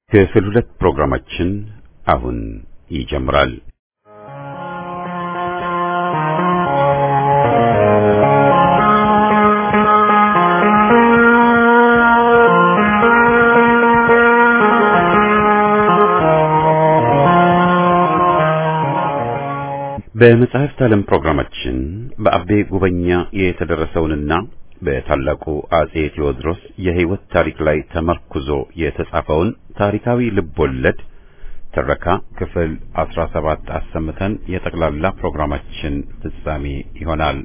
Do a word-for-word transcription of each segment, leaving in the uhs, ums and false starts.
ክፍል ሁለት ፕሮግራማችን አሁን ይጀምራል። በመጽሐፍት ዓለም ፕሮግራማችን በአቤ ጉበኛ የተደረሰውንና በታላቁ አጼ ቴዎድሮስ የሕይወት ታሪክ ላይ ተመርኩዞ የተጻፈውን ታሪካዊ ልቦለድ ትረካ ክፍል አስራ ሰባት አሰምተን የጠቅላላ ፕሮግራማችን ፍጻሜ ይሆናል።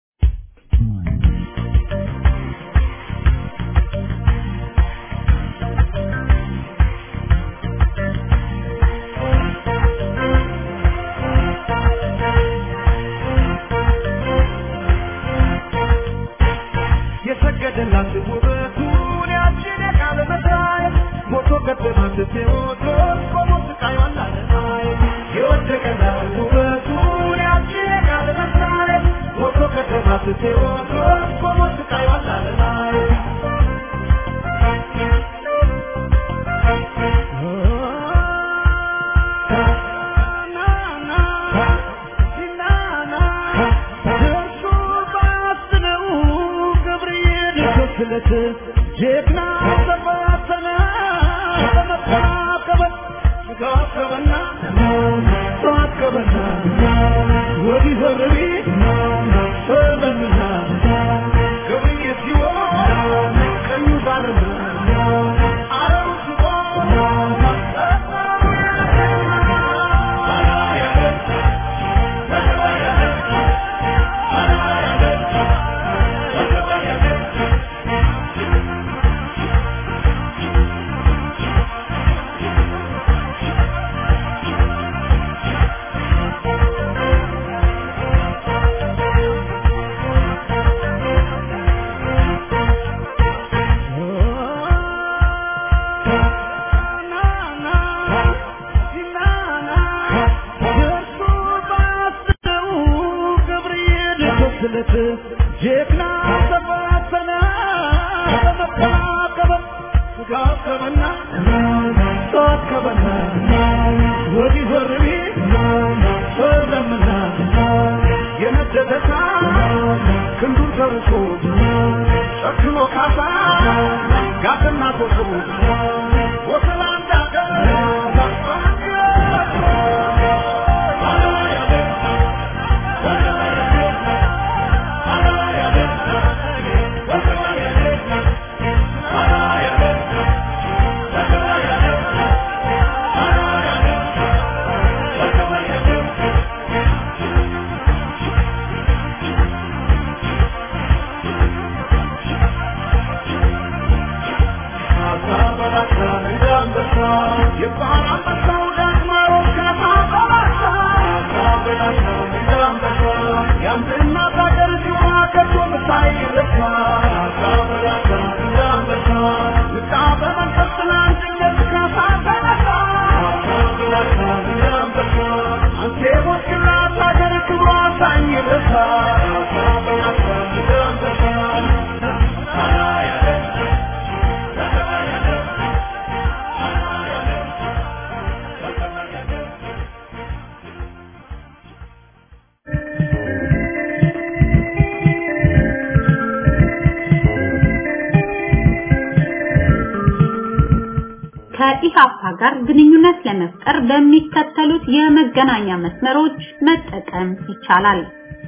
ከኢሃፓ ጋር ግንኙነት ለመፍጠር በሚከተሉት የመገናኛ መስመሮች መጠቀም ይቻላል።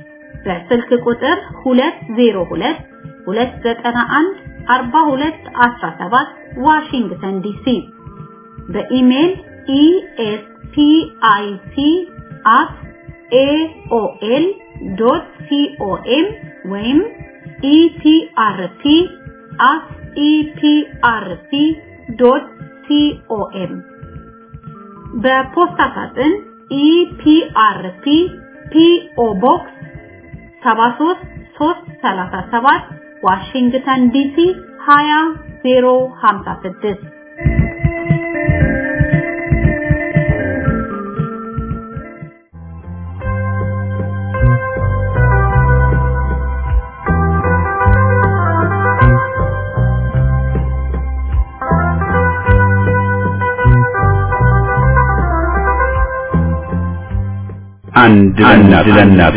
በስልክ ቁጥር ሁለት ዜሮ ሁለት ሁለት ዘጠና አንድ አርባ ሁለት አስራ ሰባት ዋሽንግተን ዲሲ፣ በኢሜል ኢ ኤስ ፒ አይ ሲ አት ኤ ኦ ኤል ዶት ኮም ወይም ኢ ቲ አር ፒ አት ኢ ፒ አር ፒ ዶት ኮም። በፖስታ ሳጥን ኢ ፒ አር ፒ ፒ ኦ ቦክስ ሰባት ሶስት ሶስት ሰላሳ ሰባት ዋሽንግተን ዲሲ ሀያ ዜሮ ሀምሳ ስድስት። አንድ ለእናት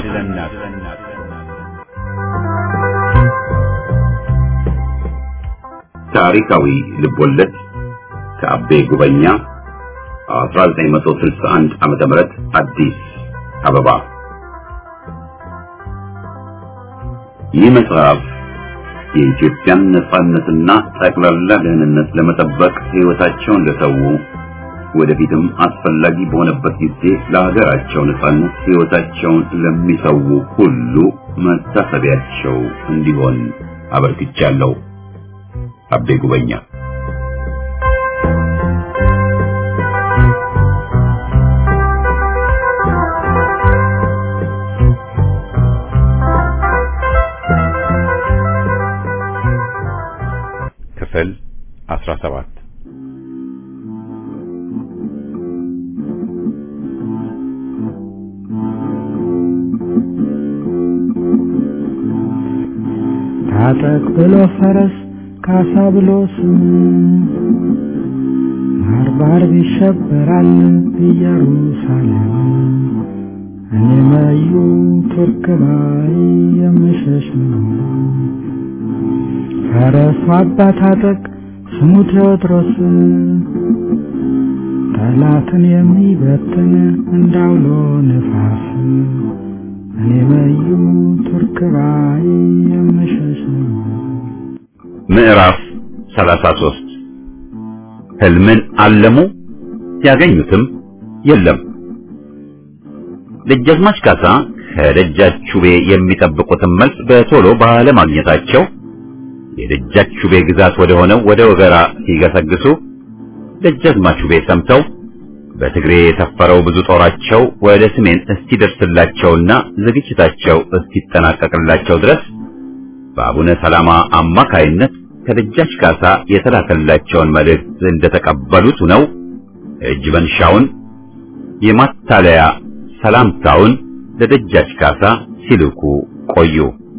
ታሪካዊ ልቦለድ ከአቤ ጉበኛ አስራ ዘጠኝ መቶ ስልሳ አንድ ዓመተ ምህረት አዲስ አበባ። ይህ መጽሐፍ የኢትዮጵያን ነጻነትና ጠቅላላ ደህንነት ለመጠበቅ ሕይወታቸውን ለሰው ወደፊትም አስፈላጊ በሆነበት ጊዜ ለሀገራቸው ነጻነት ሕይወታቸውን ለሚሰው ሁሉ መታሰቢያቸው እንዲሆን አበርክቻለሁ። አቤ ጉበኛ። ክፍል አስራ ሰባት ታጠቅ ብሎ ፈረስ ካሳ ብሎ ስም ባርባር ይሸበራል ኢየሩሳሌም እኔ ማዩ ቱርክ ባይ የምሸሽ ነው። ፈረሱ አባ ታጠቅ ስሙ ቴዎድሮስ ጠላትን የሚበትን እንዳውሎ ነፋስ እኔ ማዩ ቱርክ ባይ የምሸሽ ነው። ምዕራፍ ሰላሳ ሦስት ህልምን አለሙ ያገኙትም የለም። ደጃዝማች ካሳ ከደጃቹቤ የሚጠብቁትን መልስ በቶሎ ባለማግኘታቸው የደጃቹቤ ግዛት ወደ ሆነው ወደ ወገራ ሲገሰግሱ ደጃዝማቹቤ ሰምተው በትግሬ የተፈረው ብዙ ጦራቸው ወደ ሰሜን እስኪደርስላቸውና ዝግጅታቸው እስኪጠናቀቅላቸው ድረስ በአቡነ ሰላማ አማካይነት ከደጃች ካሳ የተላከላቸውን መልእክት እንደተቀበሉት ነው እጅ መንሻውን የማታለያ ሰላምታውን ለደጃች ካሳ ሲልኩ ቆዩ።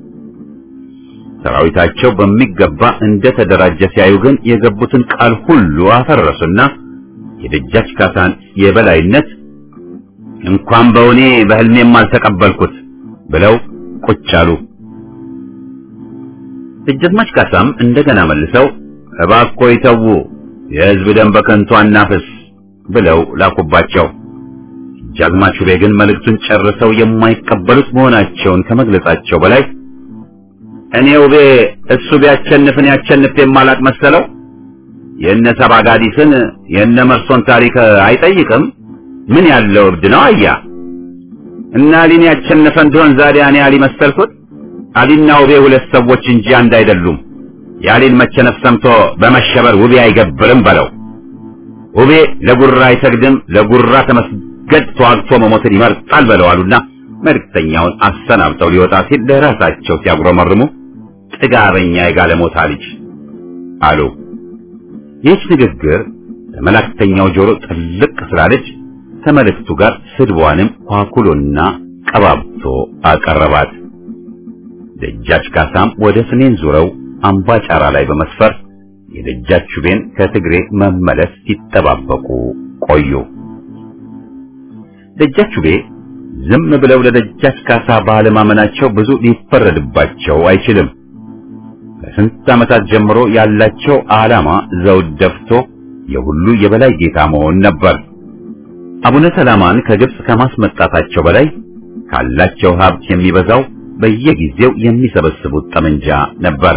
ሰራዊታቸው በሚገባ እንደተደራጀ ሲያዩ ግን የገቡትን ቃል ሁሉ አፈረሱና የደጃች ካሳን የበላይነት እንኳን በእኔ በህልሜም አልተቀበልኩት ብለው ቁጭ አሉ። ደጃዝማች ካሳም እንደገና መልሰው እባክዎ ይተዉ፣ የሕዝብ ደም በከንቱ አናፍስ ብለው ላኩባቸው። ደጃዝማቹቤ ግን መልእክቱን ጨርሰው የማይቀበሉት መሆናቸውን ከመግለጻቸው በላይ እኔ ውቤ እሱ ቢያቸንፍን ያቸንፍ የማላቅ መሰለው የነ ሰባጋዲስን የነ መርሶን ታሪክ አይጠይቅም ምን ያለው እብድ ነው አያ እና ሊን ያቸንፈ እንደሆን ዛሬ እኔ አሊ መሰልኩት። አሊና ውቤ ሁለት ሰዎች እንጂ አንድ አይደሉም። ያሊን መቸነፍ ሰምቶ በመሸበር ውቤ አይገብርም በለው። ውቤ ለጉራ አይሰግድም፣ ለጉራ ተመስገድ ተዋግቶ መሞትን ይመርጣል በለው አሉና መልእክተኛውን አሰናብተው ሊወጣ ሲል ለራሳቸው ሲያጉረመርሙ ጥጋበኛ የጋለሞታ ልጅ አሉ። ይህች ንግግር ለመልእክተኛው ጆሮ ጥልቅ ስላለች ከመልእክቱ ጋር ስድቧንም ኳኩሎና ቀባብቶ አቀረባት። ደጃች ካሳም ወደ ሰሜን ዙረው አምባጫራ ላይ በመስፈር የደጃቹቤን ከትግሬ መመለስ ሲጠባበቁ ቆዩ። ደጃቹቤ ዝም ብለው ለደጃች ካሳ ባለማመናቸው ብዙ ሊፈረድባቸው አይችልም። ከስንት ዓመታት ጀምሮ ያላቸው ዓላማ ዘውድ ደፍቶ የሁሉ የበላይ ጌታ መሆን ነበር። አቡነ ሰላማን ከግብጽ ከማስመጣታቸው በላይ ካላቸው ሀብት የሚበዛው በየጊዜው የሚሰበስቡት ጠመንጃ ነበር።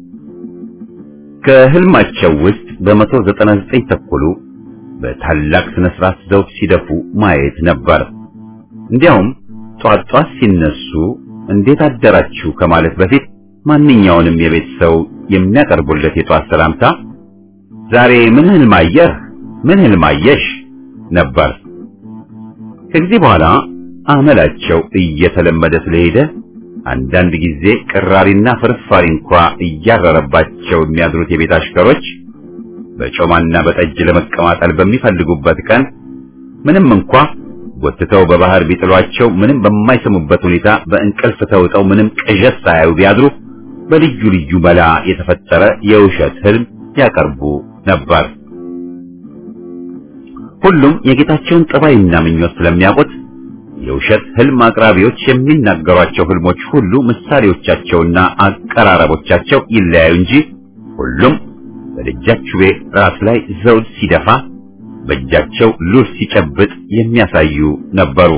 ከህልማቸው ውስጥ በመቶ ዘጠና ዘጠኝ ተኩሉ በታላቅ ስነ ስርዓት ዘውድ ሲደፉ ማየት ነበር። እንዲያውም ጧት ጧት ሲነሱ እንዴት አደራችሁ ከማለት በፊት ማንኛውንም የቤት ሰው የሚያቀርቡለት የጧት ሰላምታ ዛሬ ምን ህልም አየህ፣ ምን ህልም አየሽ ነበር። ከዚህ በኋላ አመላቸው እየተለመደ ስለሄደ አንዳንድ ጊዜ ቅራሪና ፍርፋሪ እንኳን እያረረባቸው የሚያድሩት የቤት አሽከሮች በጮማና በጠጅ ለመቀማጠል በሚፈልጉበት ቀን ምንም እንኳን ወጥተው በባህር ቢጥሏቸው ምንም በማይሰሙበት ሁኔታ በእንቅልፍ ተውጠው ምንም ቅዠት ሳያዩ ቢያድሩ በልዩ ልዩ መላ የተፈጠረ የውሸት ህልም ያቀርቡ ነበር። ሁሉም የጌታቸውን ጠባይና ምኞት ስለሚያውቁት የውሸት ህልም አቅራቢዎች የሚናገሯቸው ህልሞች ሁሉ ምሳሌዎቻቸውና አቀራረቦቻቸው ይለያዩ እንጂ ሁሉም በደጃችቤ ራስ ላይ ዘውድ ሲደፋ በእጃቸው ሉል ሲጨብጥ የሚያሳዩ ነበሩ።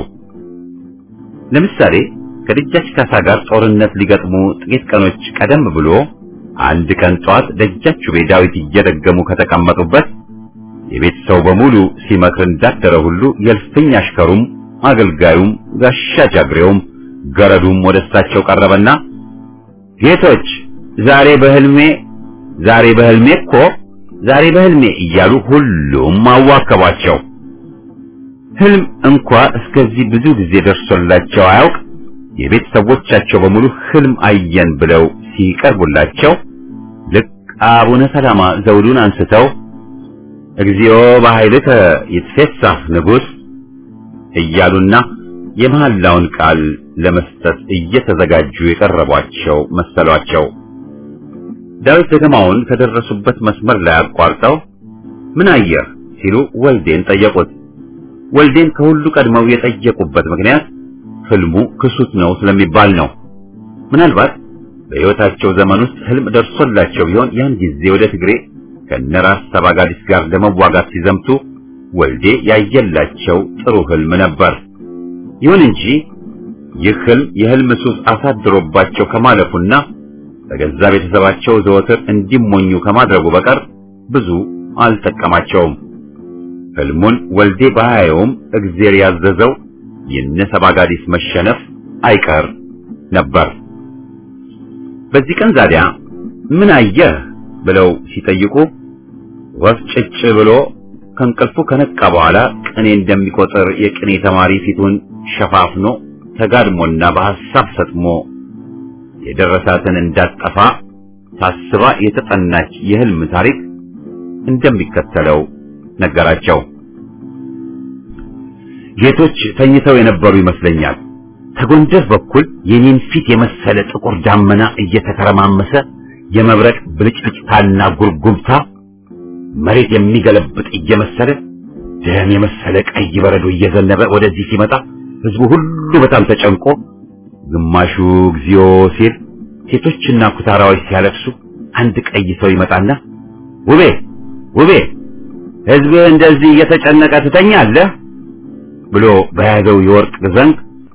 ለምሳሌ ከደጃች ካሳ ጋር ጦርነት ሊገጥሙ ጥቂት ቀኖች ቀደም ብሎ አንድ ቀን ጧት ደጃችቤ ዳዊት እየደገሙ ከተቀመጡበት የቤት ሰው በሙሉ ሲመክር እንዳደረ ሁሉ የልፍኝ አሽከሩም አገልጋዩም ጋሻ ጃግሬውም ገረዱም ወደሳቸው ቀረበና ጌቶች ዛሬ በህልሜ ዛሬ በህልሜ እኮ ዛሬ በህልሜ እያሉ ሁሉም አዋከቧቸው። ህልም እንኳ እስከዚህ ብዙ ጊዜ ደርሶላቸው አያውቅ። የቤት ሰዎቻቸው በሙሉ ህልም አየን ብለው ሲቀርቡላቸው ልክ አቡነ ሰላማ ዘውዱን አንስተው እግዚኦ በኃይልከ ይትፌሳህ ንጉሥ እያሉና የመሐላውን ቃል ለመስጠት እየተዘጋጁ የቀረቧቸው መሰሏቸው። ዳዊት ደገማውን ከደረሱበት መስመር ላይ አቋርጠው ምን አየህ ሲሉ ወልዴን ጠየቁት። ወልዴን ከሁሉ ቀድመው የጠየቁበት ምክንያት ህልሙ ክሱት ነው ስለሚባል ነው። ምናልባት በሕይወታቸው ዘመን ውስጥ ህልም ደርሶላቸው ቢሆን ያን ጊዜ ወደ ትግሬ ከነራስ ሰባጋዲስ ጋር ለመዋጋት ሲዘምቱ ወልዴ ያየላቸው ጥሩ ህልም ነበር። ይሁን እንጂ ይህ ህልም የህልም ሱስ አሳድሮባቸው ከማለፉና በገዛ ቤተሰባቸው ዘወትር እንዲሞኙ ከማድረጉ በቀር ብዙ አልጠቀማቸውም። ህልሙን ወልዴ ባያየውም እግዚአብሔር ያዘዘው የነሰባጋዲስ መሸነፍ አይቀር ነበር። በዚህ ቀን ዛዲያ ምን አየህ ብለው ሲጠይቁ ወፍ ጭጭ ብሎ ከእንቅልፉ ከነቃ በኋላ ቅኔ እንደሚቆጥር የቅኔ ተማሪ ፊቱን ሸፋፍኖ ተጋድሞና በሐሳብ ሰጥሞ የደረሳትን እንዳጠፋ ታስባ የተጠናች የህልም ታሪክ እንደሚከተለው ነገራቸው። ጌቶች ተኝተው የነበሩ ይመስለኛል። ከጎንደር በኩል የኔን ፊት የመሰለ ጥቁር ዳመና እየተከረማመሰ የመብረቅ ብልጭልጭታና ጉርጉምታ መሬት የሚገለብጥ እየመሰለ ደም የመሰለ ቀይ በረዶ እየዘነበ ወደዚህ ሲመጣ ህዝቡ ሁሉ በጣም ተጨንቆ ግማሹ እግዚኦ ሲል ሴቶችና ኩታራዎች ሲያለቅሱ አንድ ቀይ ሰው ይመጣና ውቤ ውቤ ህዝብ እንደዚህ እየተጨነቀ ትተኛለህ ብሎ በያዘው የወርቅ ዘንግ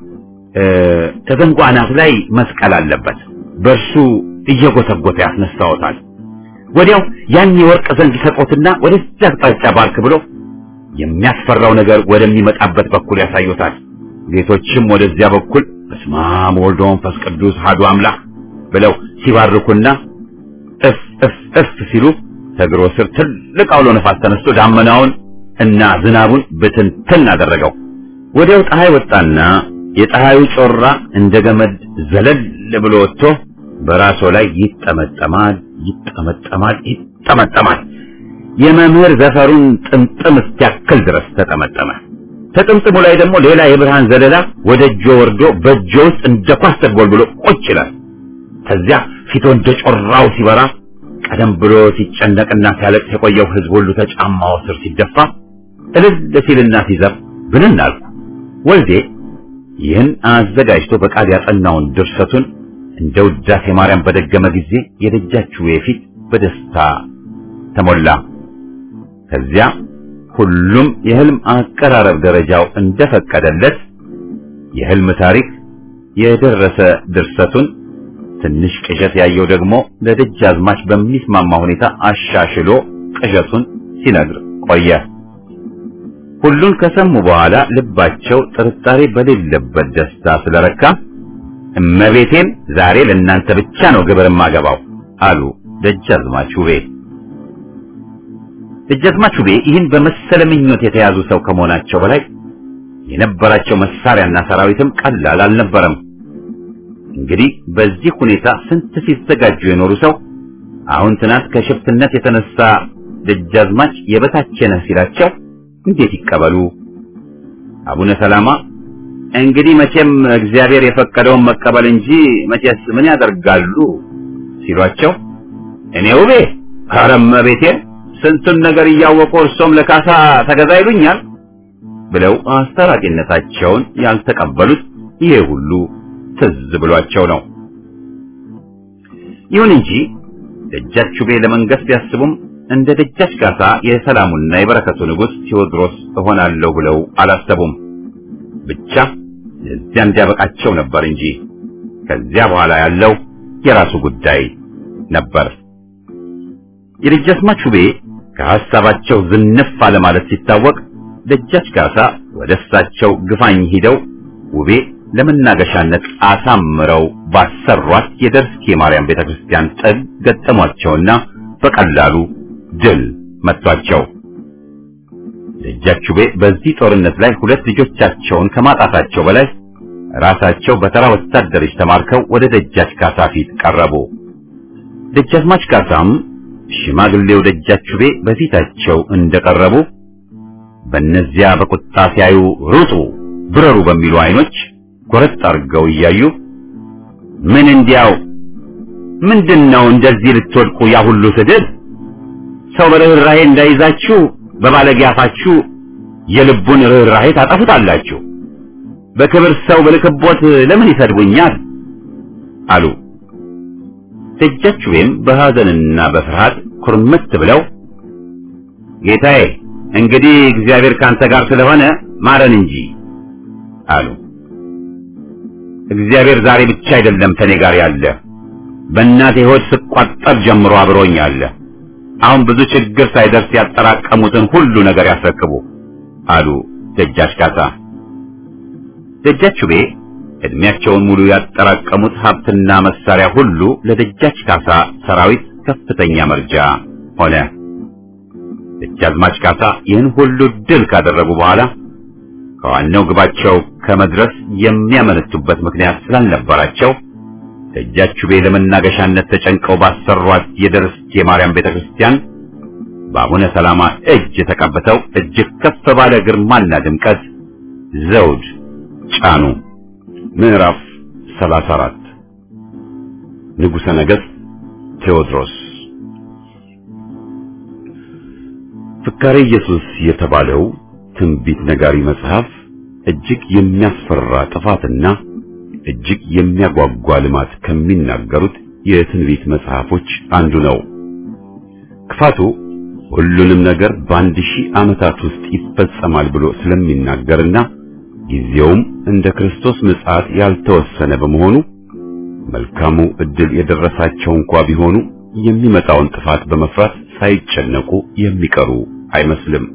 ከዘንጉ አናት ላይ መስቀል አለበት በርሱ እየጎተጎተ ያስነሳውታል። ወዲያው ያን የወርቅ ዘንግ ሰቆትና ወደዚያ አቅጣጫ ባርክ ብሎ የሚያስፈራው ነገር ወደሚመጣበት በኩል ያሳዩታል። ጌቶችም ወደዚያ በኩል በስመ አብ ወወልድ ወመንፈስ ቅዱስ አሐዱ አምላክ ብለው ሲባርኩና እፍ እፍ እፍ ሲሉ ተግሮ ስር ትልቅ አውሎ ነፋስ ተነስቶ ዳመናውን እና ዝናቡን በትንትን አደረገው። ወዲያው ፀሐይ ወጣና የፀሐዩ ጮራ እንደ ገመድ ዘለል ብሎ ወጥቶ በራሱ ላይ ይጠመጠማል ይጠመጠማል ይጠመጠማል። የመምህር ዘፈሩን ጥምጥም እስኪያክል ድረስ ተጠመጠመ። ተጥምጥሙ ላይ ደግሞ ሌላ የብርሃን ዘለላ ወደ እጆ ወርዶ በእጆ ውስጥ እንደ ኳስ ተጎልብሎ ቁጭ ይላል። ከዚያ ፊቱ እንደ ጮራው ሲበራ ቀደም ብሎ ሲጨነቅና ሲያለቅስ የቆየው ህዝብ ሁሉ ተጫማው ስር ሲደፋ እልል ሲልና ሲዘብ ብንን አልኩ። ወልዴ ይህን አዘጋጅቶ በቃል ያጠናውን ድርሰቱን እንደ ውዳሴ ማርያም በደገመ ጊዜ የደጃችው የፊት በደስታ ተሞላ። ከዚያ ሁሉም የህልም አቀራረብ ደረጃው እንደፈቀደለት የህልም ታሪክ የደረሰ ድርሰቱን ትንሽ ቅዠት ያየው ደግሞ ለደጃዝማች በሚስማማ ሁኔታ አሻሽሎ ቅዠቱን ሲነግር ቆየ። ሁሉን ከሰሙ በኋላ ልባቸው ጥርጣሬ በሌለበት ደስታ ስለረካ እመቤቴን ዛሬ ለእናንተ ብቻ ነው ግብር ማገባው አሉ ደጃዝማች ውቤ። ደጃዝማች ውቤ ይህን በመሰለ ምኞት የተያዙ ሰው ከመሆናቸው በላይ የነበራቸው መሳሪያና ሰራዊትም ቀላል አልነበረም። እንግዲህ በዚህ ሁኔታ ስንት ሲዘጋጁ የኖሩ ሰው አሁን ትናንት ከሽፍትነት የተነሳ ደጃዝማች የበታቸነ ሲላቸው እንዴት ይቀበሉ? አቡነ ሰላማ እንግዲህ መቼም እግዚአብሔር የፈቀደውን መቀበል እንጂ መቼስ ምን ያደርጋሉ ሲሏቸው እኔ ውቤ አረመ ቤቴ ስንቱን ነገር እያወቁ እርሶም ለካሳ ተገዛ ይሉኛል። ብለው አስታራቂነታቸውን ያልተቀበሉት ይሄ ሁሉ ትዝ ብሏቸው ነው። ይሁን እንጂ ደጃች ጩቤ ለመንገስ ቢያስቡም እንደ ደጃች ካሳ የሰላሙና የበረከቱ ንጉሥ ቴዎድሮስ እሆናለሁ ብለው አላሰቡም። ብቻ ለዚያ እንዲያበቃቸው ነበር እንጂ ከዚያ በኋላ ያለው የራሱ ጉዳይ ነበር። የደጃዝማች ጩቤ ከሐሳባቸው ዝንፍ አለ ማለት ሲታወቅ ደጃች ካሳ ወደ እሳቸው ግፋኝ ሂደው ውቤ ለመናገሻነት አሳምረው ባሰሯት የደርስኬ ማርያም ቤተክርስቲያን ጥግ ገጠሟቸውና በቀላሉ ድል መቷቸው። ደጃች ጩቤ በዚህ ጦርነት ላይ ሁለት ልጆቻቸውን ከማጣታቸው በላይ ራሳቸው በተራ ወታደሮች ተማርከው ወደ ደጃች ካሳ ፊት ቀረቡ። ደጃዝማች ካሳም ሽማግሌው ደጃች ጩቤ በፊታቸው እንደቀረቡ በእነዚያ በቁጣ ሲያዩ ሩጡ ብረሩ በሚሉ አይኖች ጎረጥ አድርገው እያዩ ምን እንዲያው ምንድነው እንደዚህ ልትወድቁ ያ ሁሉ ስድብ? ሰው በርህራሄ እንዳይዛችሁ በባለጌ አፋችሁ የልቡን ርህራሄ ታጠፉታላችሁ። በክብር ሰው በልክቦት ለምን ይሰድቡኛል አሉ። ደጃች ጩቤም በሐዘንና በፍርሃት ኩርምት ብለው ጌታዬ እንግዲህ እግዚአብሔር ካንተ ጋር ስለሆነ ማረን እንጂ አሉ። እግዚአብሔር ዛሬ ብቻ አይደለም ከኔ ጋር ያለ፣ በእናቴ ሆድ ስቋጠር ጀምሮ አብሮኝ አለ። አሁን ብዙ ችግር ሳይደርስ ያጠራቀሙትን ሁሉ ነገር ያስረክቡ አሉ ደጃች ካሳ። ደጃች ጩቤ እድሜያቸውን ሙሉ ያጠራቀሙት ሀብትና መሳሪያ ሁሉ ለደጃች ካሳ ሰራዊት ከፍተኛ መርጃ ሆነ። ደጃዝማች ካሳ ይህን ሁሉ ድል ካደረጉ በኋላ ከዋናው ግባቸው ከመድረስ የሚያመነቱበት ምክንያት ስላልነበራቸው ደጃች ጩቤ ለመናገሻነት ተጨንቀው ባሰሯት የደርስኬ ማርያም ቤተክርስቲያን በአቡነ ሰላማ እጅ ተቀብተው እጅግ ከፍ ባለ ግርማና ድምቀት ዘውድ ጫኑ። ምዕራፍ ሰላሳ አራት ንጉሠ ነገሥት ቴዎድሮስ። ፍካሬ ኢየሱስ የተባለው ትንቢት ነጋሪ መጽሐፍ እጅግ የሚያስፈራ ጥፋትና እጅግ የሚያጓጓ ልማት ከሚናገሩት የትንቢት መጽሐፎች አንዱ ነው። ክፋቱ ሁሉንም ነገር በአንድ ሺህ ዓመታት ውስጥ ይፈጸማል ብሎ ስለሚናገርና ጊዜውም እንደ ክርስቶስ ምጽአት ያልተወሰነ በመሆኑ መልካሙ ዕድል የደረሳቸው እንኳ ቢሆኑ የሚመጣውን ጥፋት በመፍራት ሳይጨነቁ የሚቀሩ አይመስልም።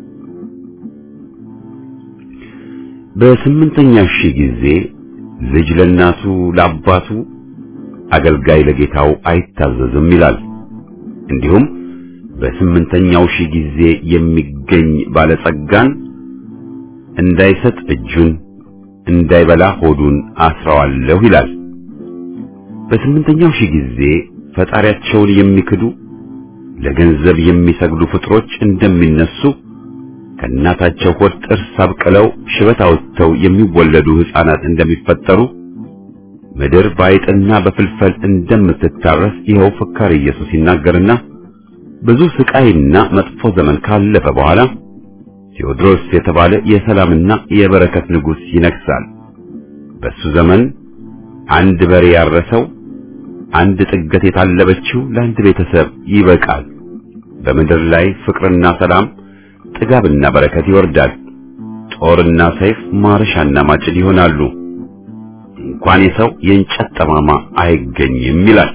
በስምንተኛ ሺህ ጊዜ ልጅ ለእናቱ ለአባቱ አገልጋይ ለጌታው አይታዘዝም ይላል። እንዲሁም በስምንተኛው ሺህ ጊዜ የሚገኝ ባለጸጋን እንዳይሰጥ እጁን እንዳይበላ ሆዱን አስረዋለሁ ይላል። በስምንተኛው ሺህ ጊዜ ፈጣሪያቸውን የሚክዱ ለገንዘብ የሚሰግዱ ፍጥሮች እንደሚነሱ ከእናታቸው ሆድ ጥርስ አብቅለው ሽበት አውጥተው የሚወለዱ ሕፃናት እንደሚፈጠሩ ምድር ባይጥና በፍልፈል እንደምትታረስ ይኸው ፍካሬ ኢየሱስ ይናገርና ብዙ ስቃይና መጥፎ ዘመን ካለፈ በኋላ ቴዎድሮስ የተባለ የሰላምና የበረከት ንጉሥ ይነግሣል። በሱ ዘመን አንድ በሬ ያረሰው አንድ ጥገት የታለበችው ለአንድ ቤተሰብ ይበቃል። በምድር ላይ ፍቅርና ሰላም ጥጋብና በረከት ይወርዳል። ጦርና ሰይፍ ማረሻና ማጭድ ይሆናሉ። እንኳን የሰው የእንጨት ጠማማ አይገኝም ይላል።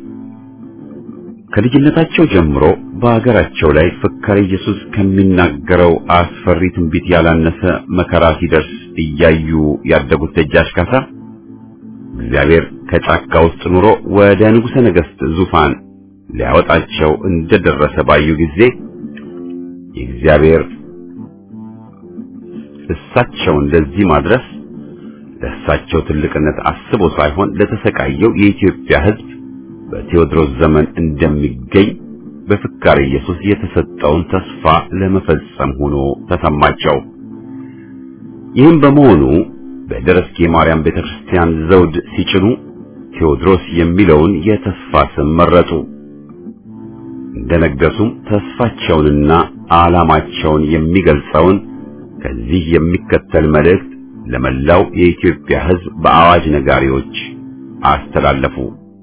ከልጅነታቸው ጀምሮ በአገራቸው ላይ ፍካሬ ኢየሱስ ከሚናገረው አስፈሪ ትንቢት ያላነሰ መከራ ሲደርስ እያዩ ያደጉት ደጃች ካሳ እግዚአብሔር ከጫካ ውስጥ ኑሮ ወደ ንጉሠ ነገሥት ዙፋን ሊያወጣቸው እንደደረሰ ባዩ ጊዜ የእግዚአብሔር እሳቸውን ለዚህ ማድረስ ለእሳቸው ትልቅነት አስቦ ሳይሆን ለተሰቃየው የኢትዮጵያ ሕዝብ በቴዎድሮስ ዘመን እንደሚገኝ በፍካሬ ኢየሱስ የተሰጠውን ተስፋ ለመፈጸም ሆኖ ተሰማቸው። ይህም በመሆኑ በደረስኬ ማርያም ቤተክርስቲያን ዘውድ ሲጭኑ ቴዎድሮስ የሚለውን የተስፋ ስም መረጡ። እንደነገሱም ተስፋቸውንና ዓላማቸውን የሚገልጸውን ከዚህ የሚከተል መልእክት ለመላው የኢትዮጵያ ሕዝብ በአዋጅ ነጋሪዎች አስተላለፉ።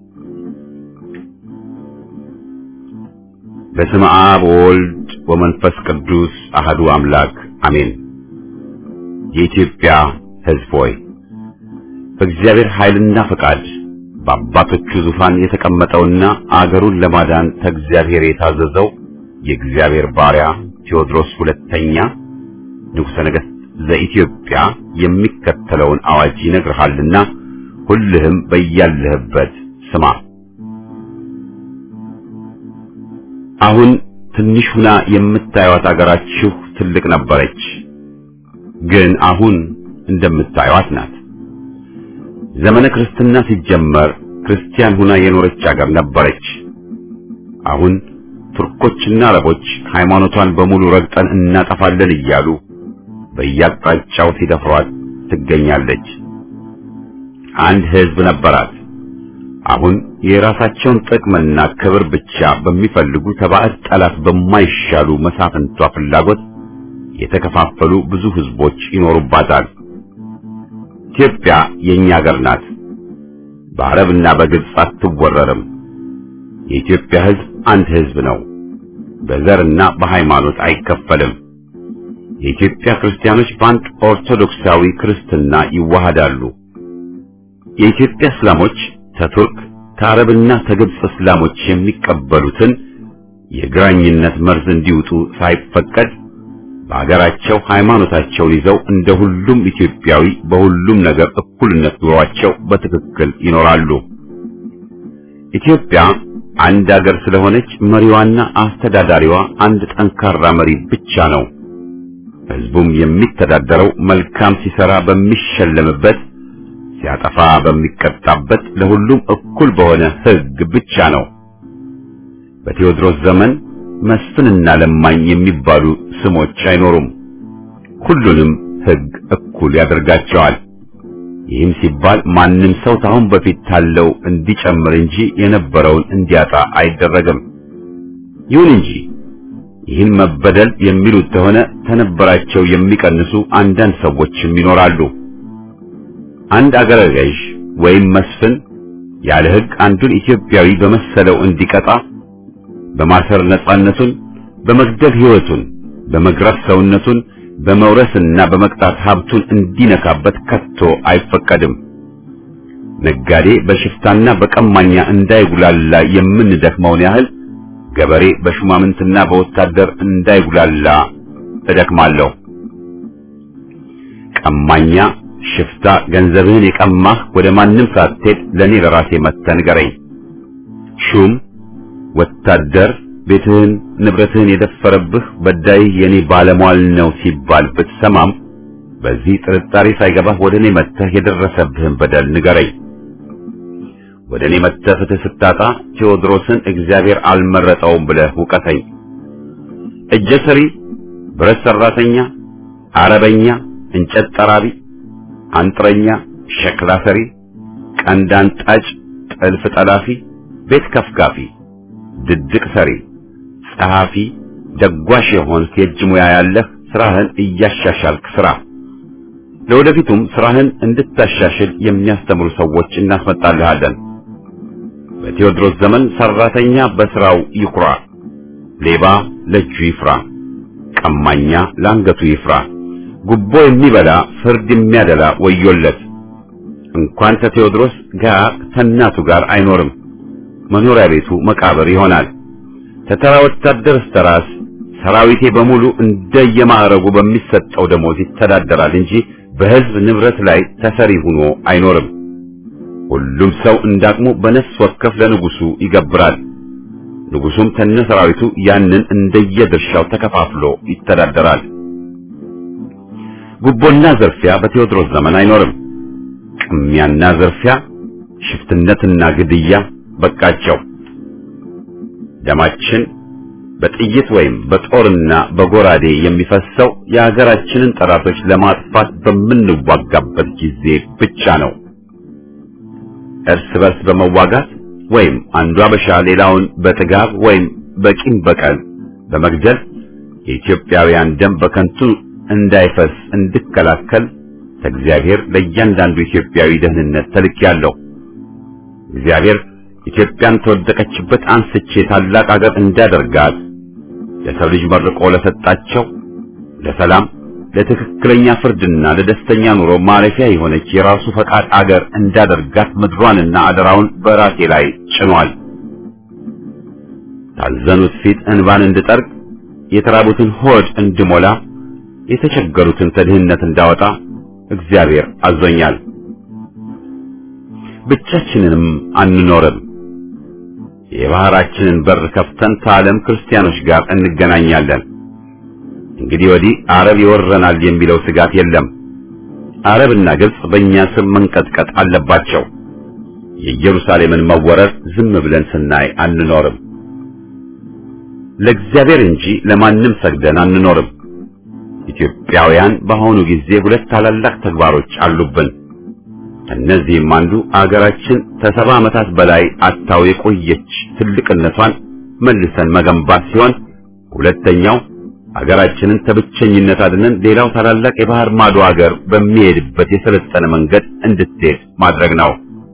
በስመ አብ ወወልድ ወመንፈስ ቅዱስ አሐዱ አምላክ አሜን። የኢትዮጵያ ሕዝብ ሆይ በእግዚአብሔር ኃይልና ፈቃድ በአባቶቹ ዙፋን የተቀመጠውና አገሩን ለማዳን ከእግዚአብሔር የታዘዘው የእግዚአብሔር ባሪያ ቴዎድሮስ ሁለተኛ ንጉሠ ነገሥት ዘኢትዮጵያ የሚከተለውን አዋጅ ይነግርሃልና ሁልህም በያለህበት ስማ። አሁን ትንሽ ሁና የምታዩት አገራችሁ ትልቅ ነበረች፣ ግን አሁን እንደምታዩት ናት። ዘመነ ክርስትና ሲጀመር ክርስቲያን ሁና የኖረች አገር ነበረች። አሁን ቱርኮችና አረቦች ሃይማኖቷን በሙሉ ረግጠን እናጠፋለን እያሉ በየአቅጣጫው ሲደፍሯት ትገኛለች። አንድ ሕዝብ ነበራት። አሁን የራሳቸውን ጥቅምና ክብር ብቻ በሚፈልጉ ተባዕት ጠላት በማይሻሉ መሳፍንቷ ፍላጎት የተከፋፈሉ ብዙ ሕዝቦች ይኖሩባታል። ኢትዮጵያ የኛ አገር ናት። በአረብና በግብጽ አትወረርም። የኢትዮጵያ ሕዝብ አንድ ሕዝብ ነው። በዘርና በሃይማኖት አይከፈልም። የኢትዮጵያ ክርስቲያኖች በአንድ ኦርቶዶክሳዊ ክርስትና ይዋሃዳሉ። የኢትዮጵያ እስላሞች ከቱርክ ከአረብና ከግብጽ እስላሞች የሚቀበሉትን የግራኝነት መርዝ እንዲውጡ ሳይፈቀድ በአገራቸው ሃይማኖታቸውን ይዘው እንደ ሁሉም ኢትዮጵያዊ በሁሉም ነገር እኩልነት ኑሯቸው በትክክል ይኖራሉ። ኢትዮጵያ አንድ አገር ስለሆነች መሪዋና አስተዳዳሪዋ አንድ ጠንካራ መሪ ብቻ ነው። ሕዝቡም የሚተዳደረው መልካም ሲሰራ በሚሸለምበት፣ ሲያጠፋ በሚቀጣበት፣ ለሁሉም እኩል በሆነ ሕግ ብቻ ነው። በቴዎድሮስ ዘመን መስፍንና ለማኝ የሚባሉ ስሞች አይኖሩም። ሁሉንም ሕግ እኩል ያደርጋቸዋል። ይህም ሲባል ማንም ሰው ታሁን በፊት ታለው እንዲጨምር እንጂ የነበረውን እንዲያጣ አይደረግም። ይሁን እንጂ ይህን መበደል የሚሉት ተሆነ ተነበራቸው የሚቀንሱ አንዳንድ ሰዎችም ይኖራሉ። አንድ አገረ ገዥ ወይም መስፍን ያለ ሕግ አንዱን ኢትዮጵያዊ በመሰለው እንዲቀጣ፣ በማሰር ነጻነቱን፣ በመግደል ሕይወቱን፣ በመግረፍ ሰውነቱን፣ በመውረስና በመቅጣት ሀብቱን እንዲነካበት ከቶ አይፈቀድም። ነጋዴ በሽፍታና በቀማኛ እንዳይጉላላ የምንደክመውን ያህል ገበሬ በሹማምንትና በወታደር እንዳይጉላላ እደክማለሁ። ቀማኛ፣ ሽፍታ፣ ገንዘብህን የቀማህ ወደ ማንም ሳትሄድ ለኔ ለራሴ መጥተህ ንገረኝ። ሹም፣ ወታደር ቤትህን ንብረትህን የደፈረብህ በዳይህ የኔ ባለሟል ነው ሲባል ብትሰማም በዚህ ጥርጣሬ ሳይገባህ ወደ እኔ መጥተህ የደረሰብህን በደል ንገረኝ። ወደ እኔ መጥተህ ፍትህ ስታጣ ቴዎድሮስን እግዚአብሔር አልመረጠውም ብለህ ውቀሰኝ። እጀ ሰሪ፣ ብረት ሰራተኛ፣ አረበኛ፣ እንጨት ጠራቢ፣ አንጥረኛ፣ ሸክላ ሰሪ፣ ቀንድ አንጣጭ፣ ጥልፍ ጠላፊ፣ ቤት ከፍካፊ፣ ድድቅ ሰሪ፣ ጸሐፊ፣ ደጓሽ የሆንክ የእጅ ሙያ ያለህ ስራህን እያሻሻልክ ስራ። ለወደፊቱም ስራህን እንድታሻሽል የሚያስተምሩ ሰዎች እናስመጣልሃለን። በቴዎድሮስ ዘመን ሰራተኛ በስራው ይኩራ፣ ሌባ ለእጁ ይፍራ፣ ቀማኛ ለአንገቱ ይፍራ፣ ጉቦ የሚበላ ፍርድ የሚያደላ ወዮለት። እንኳን ከቴዎድሮስ ጋር ከእናቱ ጋር አይኖርም፣ መኖሪያ ቤቱ መቃብር ይሆናል። ከተራ ወታደር እስከ ራስ ሰራዊቴ በሙሉ እንደየማዕረጉ በሚሰጠው ደሞዝ ይተዳደራል እንጂ በሕዝብ ንብረት ላይ ተሰሪ ሆኖ አይኖርም። ሁሉም ሰው እንዳቅሙ በነፍስ ወከፍ ለንጉሱ ይገብራል። ንጉሱም ተነሰራዊቱ ያንን እንደየድርሻው ተከፋፍሎ ይተዳደራል። ጉቦና ዘርፊያ በቴዎድሮስ ዘመን አይኖርም። ቅሚያና ዘርፊያ፣ ሽፍትነትና ግድያ በቃቸው። ደማችን በጥይት ወይም በጦርና በጎራዴ የሚፈሰው የሀገራችንን ጠላቶች ለማጥፋት በምንዋጋበት ጊዜ ብቻ ነው። እርስ በርስ በመዋጋት ወይም አንዱ አበሻ ሌላውን በጥጋብ ወይም በቂም በቀል በመግደል የኢትዮጵያውያን ደም በከንቱ እንዳይፈስ እንድከላከል ከእግዚአብሔር ለእያንዳንዱ ኢትዮጵያዊ ደህንነት ተልኬያለሁ። እግዚአብሔር ኢትዮጵያን ተወደቀችበት አንስቼ ታላቅ አገር እንዳደርጋት ለሰው ልጅ መርቆ ለሰጣቸው ለሰላም፣ ለትክክለኛ ፍርድና ለደስተኛ ኑሮ ማረፊያ የሆነች የራሱ ፈቃድ አገር እንዳደርጋት ምድሯንና አደራውን በራሴ ላይ ጭኗል። ታዘኑት ፊት እንባን እንድጠርግ፣ የተራቡትን ሆድ እንድሞላ፣ የተቸገሩትን ከድህነት እንዳወጣ እግዚአብሔር አዞኛል። ብቻችንንም አንኖርም። የባህራችንን በር ከፍተን ከዓለም ክርስቲያኖች ጋር እንገናኛለን። እንግዲህ ወዲህ አረብ ይወረናል የሚለው ስጋት የለም። አረብና ግብጽ በእኛ ስም መንቀጥቀጥ አለባቸው። የኢየሩሳሌምን መወረር ዝም ብለን ስናይ አንኖርም። ለእግዚአብሔር እንጂ ለማንም ሰግደን አንኖርም። ኢትዮጵያውያን በአሁኑ ጊዜ ሁለት ታላላቅ ተግባሮች አሉብን። እነዚህም አንዱ አገራችን ከሰባ ዓመታት በላይ አታው የቆየች ትልቅነቷን መልሰን መገንባት ሲሆን፣ ሁለተኛው አገራችንን ከብቸኝነት አድነን ሌላው ታላላቅ የባህር ማዶ አገር በሚሄድበት የሰለጠነ መንገድ እንድትሄድ ማድረግ ነው።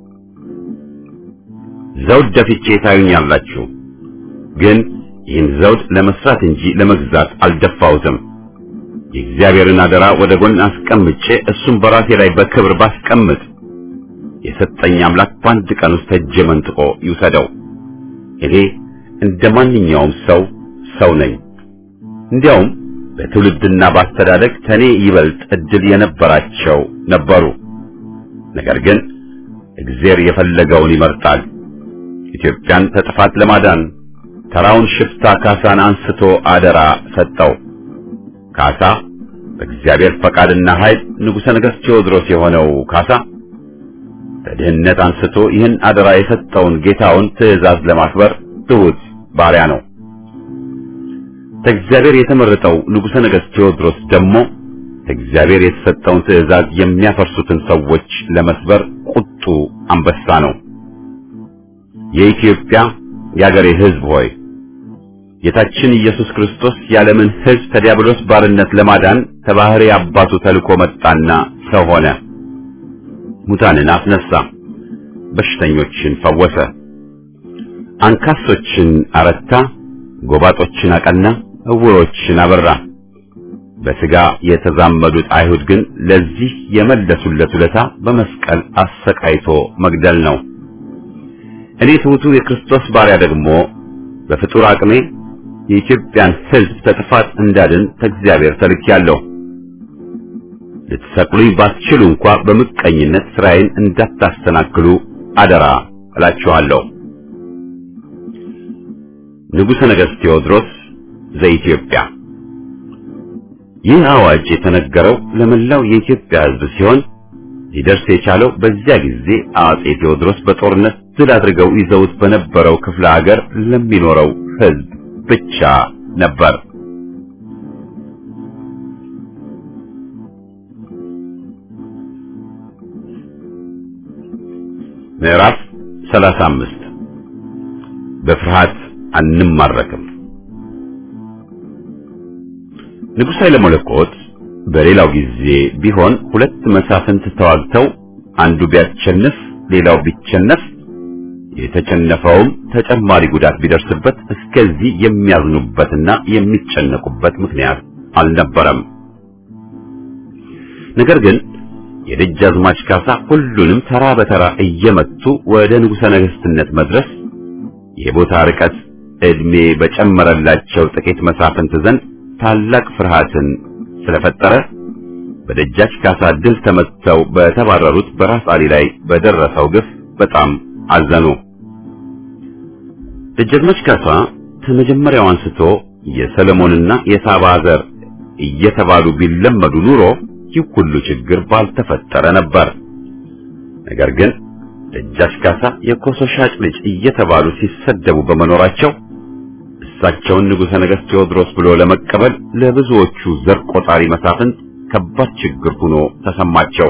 ዘውድ ደፍቼ ታዩኛላችሁ፣ ግን ይህን ዘውድ ለመስራት እንጂ ለመግዛት አልደፋሁትም። የእግዚአብሔርን አደራ ወደ ጎን አስቀምጬ እሱም በራሴ ላይ በክብር ባስቀምጥ የሰጠኝ አምላክ በአንድ ቀን ውስጥ እጄ መንጥቆ ይውሰደው። እኔ እንደማንኛውም ሰው ሰው ነኝ። እንዲያውም በትውልድና በአስተዳደግ ከኔ ይበልጥ እድል የነበራቸው ነበሩ። ነገር ግን እግዚአብሔር የፈለገውን ይመርጣል። ኢትዮጵያን ከጥፋት ለማዳን ተራውን ሽፍታ ካሳን አንስቶ አደራ ሰጠው። ካሳ በእግዚአብሔር ፈቃድና ኃይል ንጉሠ ነገሥት ቴዎድሮስ የሆነው ካሳ በድህነት አንስቶ ይህን አደራ የሰጠውን ጌታውን ትእዛዝ ለማክበር ትሑት ባሪያ ነው። ከእግዚአብሔር የተመረጠው ንጉሠ ነገሥት ቴዎድሮስ ደግሞ ከእግዚአብሔር የተሰጠውን ትእዛዝ የሚያፈርሱትን ሰዎች ለመስበር ቁጡ አንበሳ ነው። የኢትዮጵያ የአገሬ ሕዝብ ሆይ ጌታችን ኢየሱስ ክርስቶስ የዓለምን ሕዝብ ከዲያብሎስ ባርነት ለማዳን ከባሕርይ አባቱ ተልኮ መጣና ሰው ሆነ። ሙታንን አስነሳ፣ በሽተኞችን ፈወሰ፣ አንካሶችን አረታ፣ ጎባጦችን አቀና፣ ዕውሮችን አበራ። በሥጋ የተዛመዱት አይሁድ ግን ለዚህ የመለሱለት ውለታ በመስቀል አሰቃይቶ መግደል ነው። እኔ ትሑቱ የክርስቶስ ባሪያ ደግሞ በፍጡር አቅሜ የኢትዮጵያን ሕዝብ ከጥፋት እንዳድን ከእግዚአብሔር ተልኬያለሁ። ልትሰቅሉኝ ባትችሉ እንኳ በምቀኝነት ሥራዬን እንዳታስተናክሉ አደራ እላችኋለሁ። ንጉሠ ነገሥት ቴዎድሮስ ዘኢትዮጵያ። ይህ አዋጅ የተነገረው ለመላው የኢትዮጵያ ሕዝብ ሲሆን ሊደርስ የቻለው በዚያ ጊዜ አጼ ቴዎድሮስ በጦርነት ድል አድርገው ይዘውት በነበረው ክፍለ ሀገር ለሚኖረው ሕዝብ ብቻ ነበር። ምዕራፍ ሰላሳ አምስት በፍርሃት አንማረክም። ንጉሥ ኃይለ መለኮት በሌላው ጊዜ ቢሆን ሁለት መሳፍንት ተዋግተው አንዱ ቢያሸንፍ ሌላው ቢቸነፍ የተቸነፈውም ተጨማሪ ጉዳት ቢደርስበት እስከዚህ የሚያዝኑበትና የሚጨነቁበት ምክንያት አልነበረም። ነገር ግን የደጃዝማች ካሳ ሁሉንም ተራ በተራ እየመቱ ወደ ንጉሠ ነገሥትነት መድረስ የቦታ ርቀት ዕድሜ በጨመረላቸው ጥቂት መሳፍንት ዘንድ ታላቅ ፍርሃትን ስለፈጠረ በደጃች ካሳ ድል ተመተው በተባረሩት በራስ አሊ ላይ በደረሰው ግፍ በጣም አዘኑ። ደጃዝማች ካሳ ከመጀመሪያው አንስቶ የሰለሞንና የሳባ ዘር እየተባሉ ቢለመዱ ኑሮ ይህ ሁሉ ችግር ባልተፈጠረ ነበር። ነገር ግን ደጃች ካሳ የኮሶ ሻጭ ልጅ እየተባሉ ሲሰደቡ በመኖራቸው እሳቸውን ንጉሠ ነገሥት ቴዎድሮስ ብሎ ለመቀበል ለብዙዎቹ ዘር ቆጣሪ መሳፍንት ከባድ ችግር ሆኖ ተሰማቸው።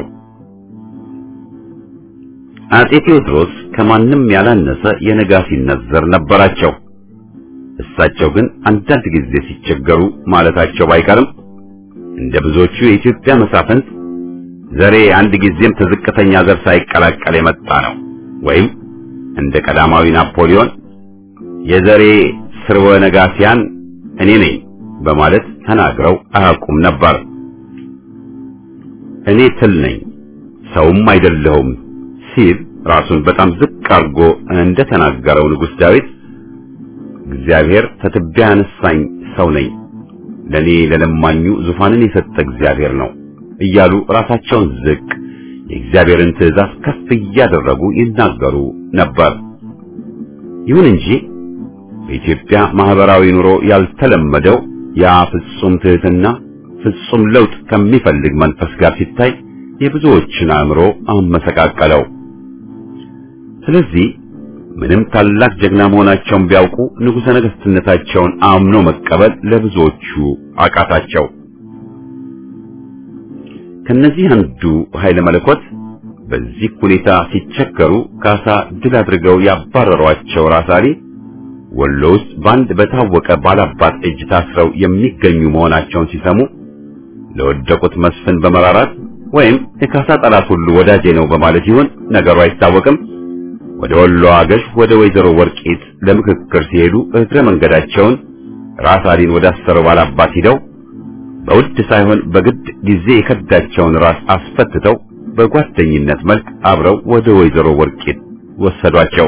አጼ ቴዎድሮስ ከማንም ያላነሰ የነጋሲነት ዘር ነበራቸው። እሳቸው ግን አንዳንድ ጊዜ ሲቸገሩ ማለታቸው ባይቀርም እንደ ብዙዎቹ የኢትዮጵያ መሳፍንት ዘሬ አንድ ጊዜም ተዝቅተኛ ዘር ሳይቀላቀል የመጣ ነው ወይም እንደ ቀዳማዊ ናፖሊዮን የዘሬ ስርወ ነጋሲያን እኔ ነኝ በማለት ተናግረው አያውቁም ነበር። እኔ ትል ነኝ ሰውም አይደለሁም ሲል ራሱን በጣም ዝቅ አድርጎ እንደተናገረው ንጉሥ ዳዊት እግዚአብሔር ከትቢያ ያነሳኝ ሰው ነኝ፣ ለኔ ለለማኙ ዙፋንን የሰጠ እግዚአብሔር ነው እያሉ ራሳቸውን ዝቅ የእግዚአብሔርን ትእዛዝ ከፍ እያደረጉ ይናገሩ ነበር። ይሁን እንጂ በኢትዮጵያ ማህበራዊ ኑሮ ያልተለመደው ያ ፍጹም ትህትና ፍጹም ለውጥ ከሚፈልግ መንፈስ ጋር ሲታይ የብዙዎችን አእምሮ አመሰቃቀለው። ስለዚህ ምንም ታላቅ ጀግና መሆናቸውን ቢያውቁ ንጉሠ ነገሥትነታቸውን አምኖ መቀበል ለብዙዎቹ አቃታቸው። ከነዚህ አንዱ ኃይለ መለኮት በዚህ ሁኔታ ሲቸገሩ ካሳ ድል አድርገው ያባረሯቸው ራሳሊ ወሎ ውስጥ ባንድ በታወቀ ባላባት እጅ ታስረው የሚገኙ መሆናቸውን ሲሰሙ ለወደቁት መስፍን በመራራት ወይም የካሳ ጠላት ሁሉ ወዳጄ ነው በማለት ይሁን ነገሩ አይታወቅም ወደ ወሎ አገሽ ወደ ወይዘሮ ወርቂት ለምክክር ሲሄዱ እግረ መንገዳቸውን ራሳሊን ወዳሰረው ባላባት ሂደው በውድ ሳይሆን በግድ ጊዜ የከዳቸውን ራስ አስፈትተው በጓደኝነት መልክ አብረው ወደ ወይዘሮ ወርቂት ወሰዷቸው።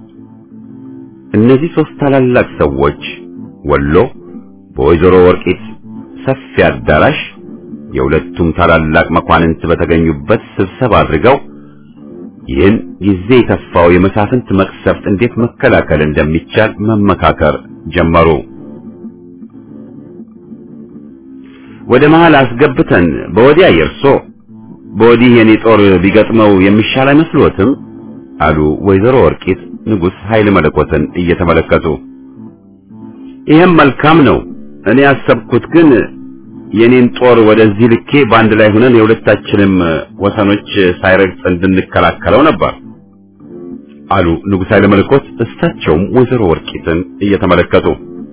እነዚህ ሶስት ታላላቅ ሰዎች ወሎ በወይዘሮ ወርቂት ሰፊ አዳራሽ የሁለቱም ታላላቅ መኳንንት በተገኙበት ስብሰባ አድርገው ይህን ጊዜ የተፋው የመሳፍንት መቅሰፍት እንዴት መከላከል እንደሚቻል መመካከር ጀመሩ። ወደ መሃል አስገብተን በወዲያ የርሶ በወዲህ የኔ ጦር ቢገጥመው የሚሻል አይመስልዎትም? አሉ ወይዘሮ ወርቂት ንጉሥ ኃይለ መለኮትን እየተመለከቱ። ይሄም መልካም ነው። እኔ ያሰብኩት ግን የኔን ጦር ወደዚህ ልኬ ባንድ ላይ ሆነን የሁለታችንም ወሰኖች ሳይረግጥ እንድንከላከለው ነበር አሉ ንጉሥ ኃይለ መለኮት እሳቸውም ወይዘሮ ወርቂትን እየተመለከቱ።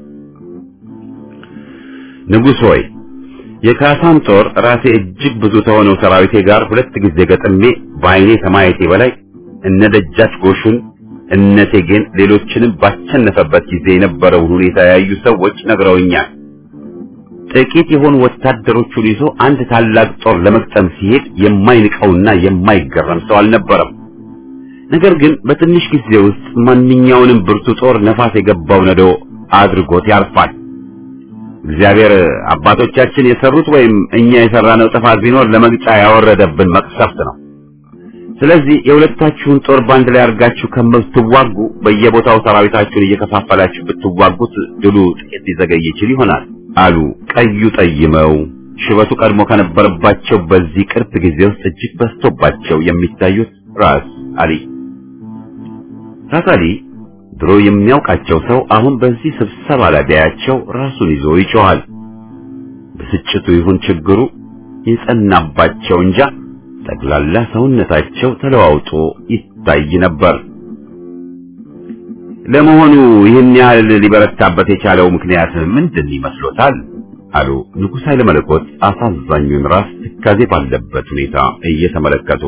ንጉሥ ሆይ የካሳን ጦር ራሴ እጅግ ብዙ ተሆነው ሰራዊቴ ጋር ሁለት ጊዜ ገጥሜ በዓይኔ ከማየቴ በላይ እነ ደጃች ጎሹን እነ ቴጌን ሌሎችንም ባቸነፈበት ጊዜ የነበረውን ሁኔታ ያዩ ሰዎች ነግረውኛል። ጥቂት የሆኑ ወታደሮቹን ይዞ አንድ ታላቅ ጦር ለመቅጠም ሲሄድ የማይንቀውና የማይገረም ሰው አልነበረም። ነገር ግን በትንሽ ጊዜ ውስጥ ማንኛውንም ብርቱ ጦር ነፋስ የገባው ነዶ አድርጎት ያርፋል። እግዚአብሔር አባቶቻችን የሰሩት ወይም እኛ የሰራነው ጥፋት ቢኖር ለመግጫ ያወረደብን መቅሰፍት ነው። ስለዚህ የሁለታችሁን ጦር ባንድ ላይ አርጋችሁ ከምትዋጉ በየቦታው ሰራዊታችሁን እየከፋፈላችሁ ብትዋጉት ድሉ ጥቂት ሊዘገይ ይችል ይሆናል አሉ ቀዩ ጠይመው ሽበቱ ቀድሞ ከነበረባቸው በዚህ ቅርብ ጊዜ ውስጥ እጅግ በስቶባቸው የሚታዩት ራስ አሊ። ራስ አሊ ድሮ የሚያውቃቸው ሰው አሁን በዚህ ስብሰባ ላይ ቢያያቸው ራሱን ይዞ ይጮሃል። ብስጭቱ ይሁን ችግሩ የጸናባቸው እንጃ ጠቅላላ ሰውነታቸው ተለዋውጦ ይታይ ነበር። ለመሆኑ ይህን ያህል ሊበረታበት የቻለው ምክንያት ምንድን ይመስሎታል? አሉ ንጉሥ ኃይለ መለኮት አሳዛኙን ራስ ትካዜ ባለበት ሁኔታ እየተመለከቱ።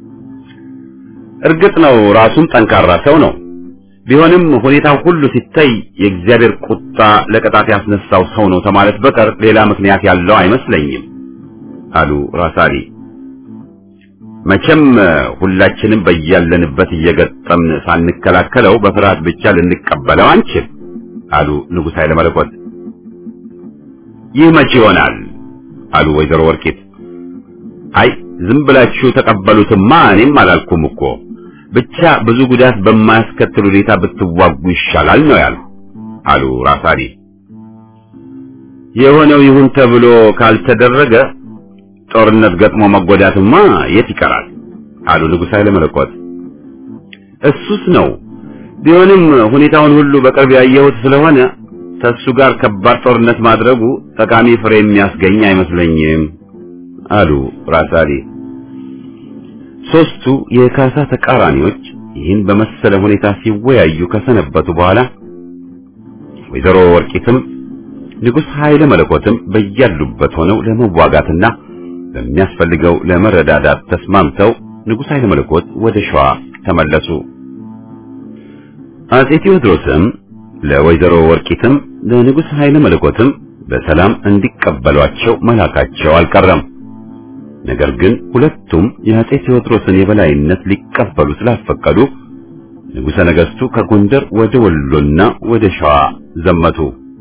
እርግጥ ነው ራሱም ጠንካራ ሰው ነው። ቢሆንም ሁኔታው ሁሉ ሲታይ የእግዚአብሔር ቁጣ ለቅጣት ያስነሳው ሰው ነው ተማለት በቀር ሌላ ምክንያት ያለው አይመስለኝም አሉ ራስ አሊ። መቼም ሁላችንም በያለንበት እየገጠምን ሳንከላከለው በፍርሃት ብቻ ልንቀበለው አንችል አሉ ንጉሥ ኃይለ መለኮት። ይህ መቼ ይሆናል አሉ ወይዘሮ ወርቂት። አይ ዝም ብላችሁ ተቀበሉትማ እኔም አላልኩም እኮ ብቻ ብዙ ጉዳት በማያስከትል ሁኔታ ብትዋጉ ይሻላል ነው ያሉ አሉ ራስ አሊ። የሆነው ይሁን ተብሎ ካልተደረገ ጦርነት ገጥሞ መጎዳትማ የት ይቀራል አሉ ንጉሥ ኃይለ መለኮት። እሱስ ነው። ቢሆንም ሁኔታውን ሁሉ በቅርብ ያየሁት ስለሆነ ተሱ ጋር ከባድ ጦርነት ማድረጉ ጠቃሚ ፍሬ የሚያስገኝ አይመስለኝም አሉ ራስ አሊ። ሶስቱ የካሳ ተቃራኒዎች ይህን በመሰለ ሁኔታ ሲወያዩ ከሰነበቱ በኋላ ወይዘሮ ወርቂትም ንጉሥ ኃይለ መለኮትም በያሉበት ሆነው ለመዋጋትና በሚያስፈልገው ለመረዳዳት ተስማምተው ንጉሥ ኃይለ መለኮት ወደ ሸዋ ተመለሱ። አጼ ቴዎድሮስም ለወይዘሮ ወርቂትም ለንጉሥ ኃይለ መለኮትም በሰላም እንዲቀበሏቸው መላካቸው አልቀረም። ነገር ግን ሁለቱም የአጼ ቴዎድሮስን የበላይነት ሊቀበሉ ስላልፈቀዱ ንጉሠ ነገሥቱ ከጎንደር ወደ ወሎና ወደ ሸዋ ዘመቱ።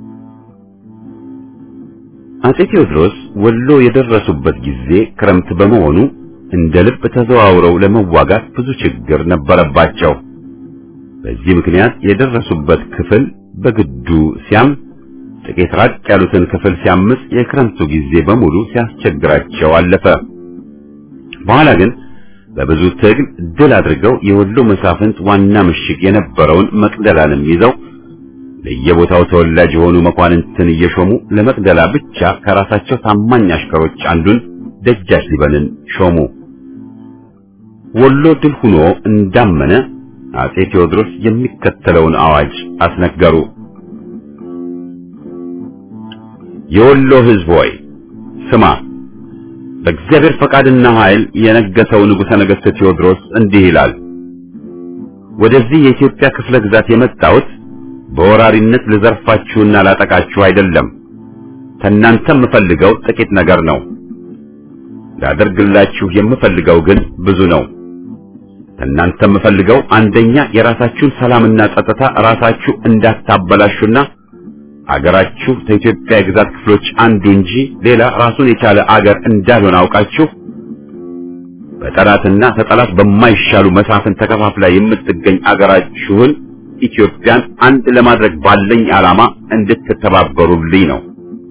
አጼ ቴዎድሮስ ወሎ የደረሱበት ጊዜ ክረምት በመሆኑ እንደ ልብ ተዘዋውረው ለመዋጋት ብዙ ችግር ነበረባቸው። በዚህ ምክንያት የደረሱበት ክፍል በግዱ ሲያም ጥቂት ራቅ ያሉትን ክፍል ሲያምስ የክረምቱ ጊዜ በሙሉ ሲያስቸግራቸው አለፈ። በኋላ ግን በብዙ ትግል ድል አድርገው የወሎ መሳፍንት ዋና ምሽግ የነበረውን መቅደላንም ይዘው ለየቦታው ተወላጅ የሆኑ መኳንንትን እየሾሙ ለመቅደላ ብቻ ከራሳቸው ታማኝ አሽከሮች አንዱን ደጃች ሊበንን ሾሙ። ወሎ ድል ሆኖ እንዳመነ አጼ ቴዎድሮስ የሚከተለውን አዋጅ አስነገሩ። የወሎ ሕዝብ ሆይ ስማ፣ በእግዚአብሔር ፈቃድና ኃይል የነገሰው ንጉሠ ነገሥት ቴዎድሮስ እንዲህ ይላል። ወደዚህ የኢትዮጵያ ክፍለ ግዛት የመጣሁት በወራሪነት ልዘርፋችሁና ላጠቃችሁ አይደለም። ከእናንተ የምፈልገው ጥቂት ነገር ነው። ላደርግላችሁ የምፈልገው ግን ብዙ ነው። ከእናንተ የምፈልገው አንደኛ የራሳችሁን ሰላምና ጸጥታ ራሳችሁ እንዳታበላሹና አገራችሁ ከኢትዮጵያ የግዛት ክፍሎች አንዱ እንጂ ሌላ ራሱን የቻለ አገር እንዳልሆነ አውቃችሁ በጠላትና ተጠላት በማይሻሉ መሳፍን ተከፋፍላ የምትገኝ አገራችሁን ኢትዮጵያን አንድ ለማድረግ ባለኝ ዓላማ እንድትተባበሩልኝ ነው።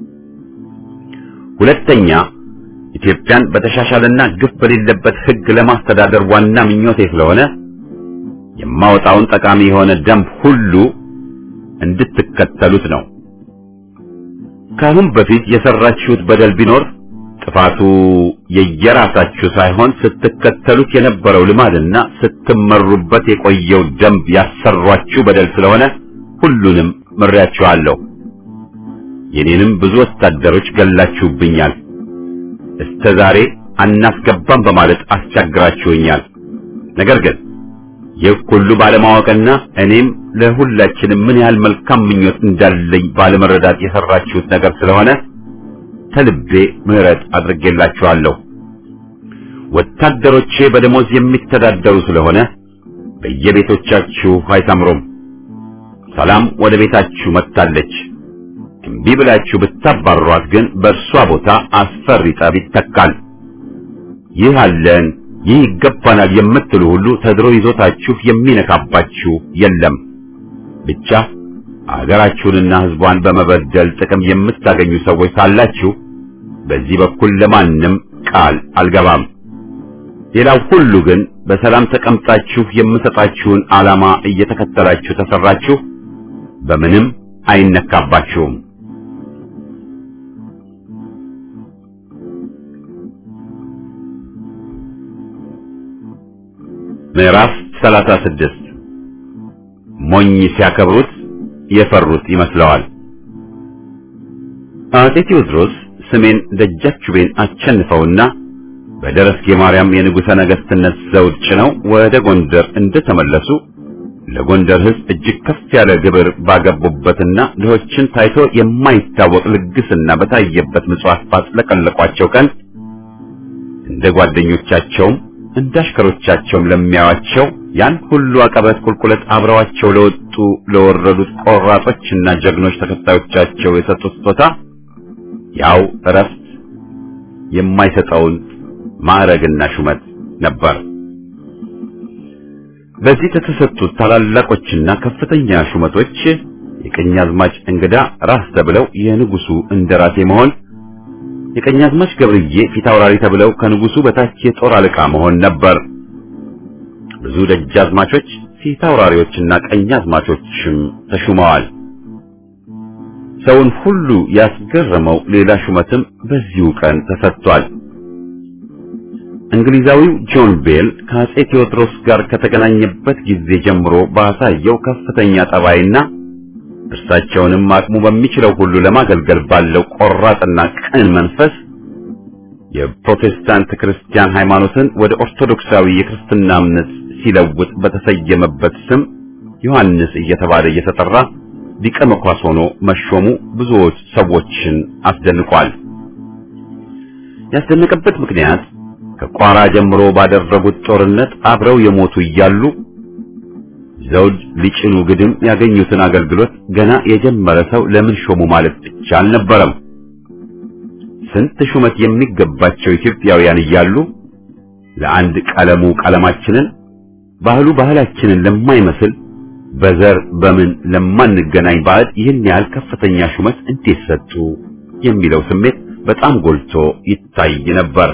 ሁለተኛ ኢትዮጵያን በተሻሻለና ግፍ በሌለበት ሕግ ለማስተዳደር ዋና ምኞቴ ስለሆነ የማወጣውን ጠቃሚ የሆነ ደንብ ሁሉ እንድትከተሉት ነው። ካሁን በፊት የሰራችሁት በደል ቢኖር ጥፋቱ የየራሳችሁ ሳይሆን ስትከተሉት የነበረው ልማድና ስትመሩበት የቆየው ደንብ ያሰሯችሁ በደል ስለሆነ ሁሉንም ምሬያችኋለሁ። የኔንም ብዙ ወታደሮች ገላችሁብኛል። እስከ ዛሬ አናስገባም በማለት አስቸግራችሁኛል። ነገር ግን ይህ ሁሉ ባለማወቅና እኔም ለሁላችንም ምን ያህል መልካም ምኞት እንዳለኝ ባለመረዳት የሰራችሁት ነገር ስለሆነ ተልቤ ምህረት አድርጌላችኋለሁ። ወታደሮቼ በደሞዝ የሚተዳደሩ ስለሆነ በየቤቶቻችሁ አይሰምሩም። ሰላም ወደ ቤታችሁ መጥታለች። እምቢ ብላችሁ ብታባሯት ግን በእርሷ ቦታ አስፈሪ ጠብ ይተካል። ይህ አለን ይህ ይገባናል የምትሉ ሁሉ ተድሮ ይዞታችሁ የሚነካባችሁ የለም። ብቻ አገራችሁንና ሕዝቧን በመበደል ጥቅም የምታገኙ ሰዎች ሳላችሁ በዚህ በኩል ለማንም ቃል አልገባም። ሌላው ሁሉ ግን በሰላም ተቀምጣችሁ የምሰጣችሁን ዓላማ እየተከተላችሁ ተሰራችሁ በምንም አይነካባችሁም። ምዕራፍ ሰላሳ ስድስት ሞኝ ሲያከብሩት የፈሩት ይመስለዋል። አጼ ቴዎድሮስ ስሜን ደጃችቤን አቸንፈውና በደረስጌ ማርያም የንጉሠ ነገሥትነት ዘውድ ጭነው ወደ ጎንደር እንደተመለሱ ለጎንደር ሕዝብ እጅግ ከፍ ያለ ግብር ባገቡበትና ድሆችን ታይቶ የማይታወቅ ልግስና በታየበት ምጽዋት ባስለቀለቋቸው ቀን እንደ ጓደኞቻቸውም እንዳሽከሮቻቸውም ለሚያዋቸው ያን ሁሉ አቀበት ቁልቁለት አብረዋቸው ለወጡ ለወረዱት ቆራጦችና ጀግኖች ተከታዮቻቸው የሰጡት ስጦታ ያው እረፍት የማይሰጠውን ማዕረግና ሹመት ነበር። በዚህ ከተሰጡት ታላላቆችና ከፍተኛ ሹመቶች የቀኛዝማች እንግዳ ራስ ተብለው የንጉሱ እንደራሴ መሆን፣ የቀኛዝማች ገብርዬ ፊታውራሪ ተብለው ከንጉሱ በታች የጦር አለቃ መሆን ነበር። ብዙ ደጃዝማቾች ፊታውራሪዎችና ቀኛዝማቾችም ተሹመዋል። ሰውን ሁሉ ያስገረመው ሌላ ሹመትም በዚሁ ቀን ተሰጥቷል። እንግሊዛዊው ጆን ቤል ከአጼ ቴዎድሮስ ጋር ከተገናኘበት ጊዜ ጀምሮ ባሳየው ከፍተኛ ጠባይና እርሳቸውንም አቅሙ በሚችለው ሁሉ ለማገልገል ባለው ቆራጥና ቅን መንፈስ የፕሮቴስታንት ክርስቲያን ሃይማኖትን ወደ ኦርቶዶክሳዊ የክርስትና እምነት ሲለውጥ በተሰየመበት ስም ዮሐንስ እየተባለ እየተጠራ ሊቀ መኳስ ሆኖ መሾሙ ብዙዎች ሰዎችን አስደንቋል። ያስደነቀበት ምክንያት ከቋራ ጀምሮ ባደረጉት ጦርነት አብረው የሞቱ እያሉ ዘውድ ሊጭኑ ግድም ያገኙትን አገልግሎት ገና የጀመረ ሰው ለምን ሾሙ ማለት ብቻ አልነበረም። ስንት ሹመት የሚገባቸው ኢትዮጵያውያን እያሉ ለአንድ ቀለሙ ቀለማችንን ባህሉ ባህላችንን ለማይመስል በዘር በምን ለማንገናኝ ባዕድ ይህን ያህል ከፍተኛ ሹመት እንዴት ሰጡ የሚለው ስሜት በጣም ጎልቶ ይታይ ነበር።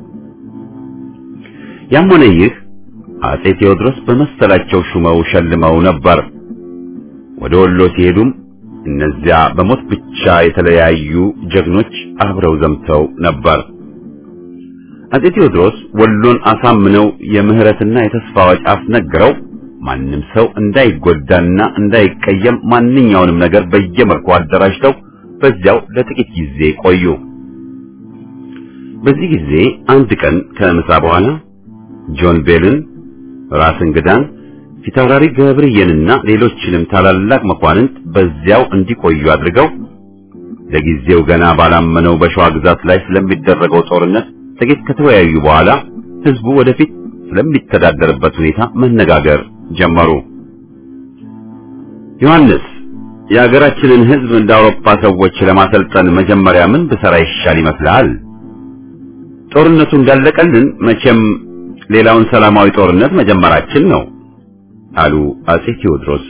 ያም ሆነ ይህ አጼ ቴዎድሮስ በመሰላቸው ሹመው ሸልመው ነበር። ወደ ወሎ ሲሄዱም እነዚያ በሞት ብቻ የተለያዩ ጀግኖች አብረው ዘምተው ነበር። አጼ ቴዎድሮስ ወሎን አሳምነው የምህረትና የተስፋ አዋጅ አስነግረው ማንም ሰው እንዳይጎዳና እንዳይቀየም ማንኛውንም ነገር በየመልኩ አደራጅተው በዚያው ለጥቂት ጊዜ ቆዩ። በዚህ ጊዜ አንድ ቀን ከምሳ በኋላ ጆን ቤልን፣ ራስ እንግዳን፣ ፊታውራሪ ገብርዬንና ሌሎችንም ታላላቅ መኳንንት በዚያው እንዲቆዩ አድርገው ለጊዜው ገና ባላመነው በሸዋ ግዛት ላይ ስለሚደረገው ጦርነት ጥቂት ከተወያዩ በኋላ ህዝቡ ወደፊት ስለሚተዳደርበት ሁኔታ መነጋገር ጀመሩ። ዮሐንስ የሀገራችንን ህዝብ እንደ አውሮፓ ሰዎች ለማሰልጠን መጀመሪያ ምን ብሰራ ይሻል ይመስላል? ጦርነቱ እንዳለቀልን መቼም ሌላውን ሰላማዊ ጦርነት መጀመራችን ነው አሉ አጼ ቴዎድሮስ።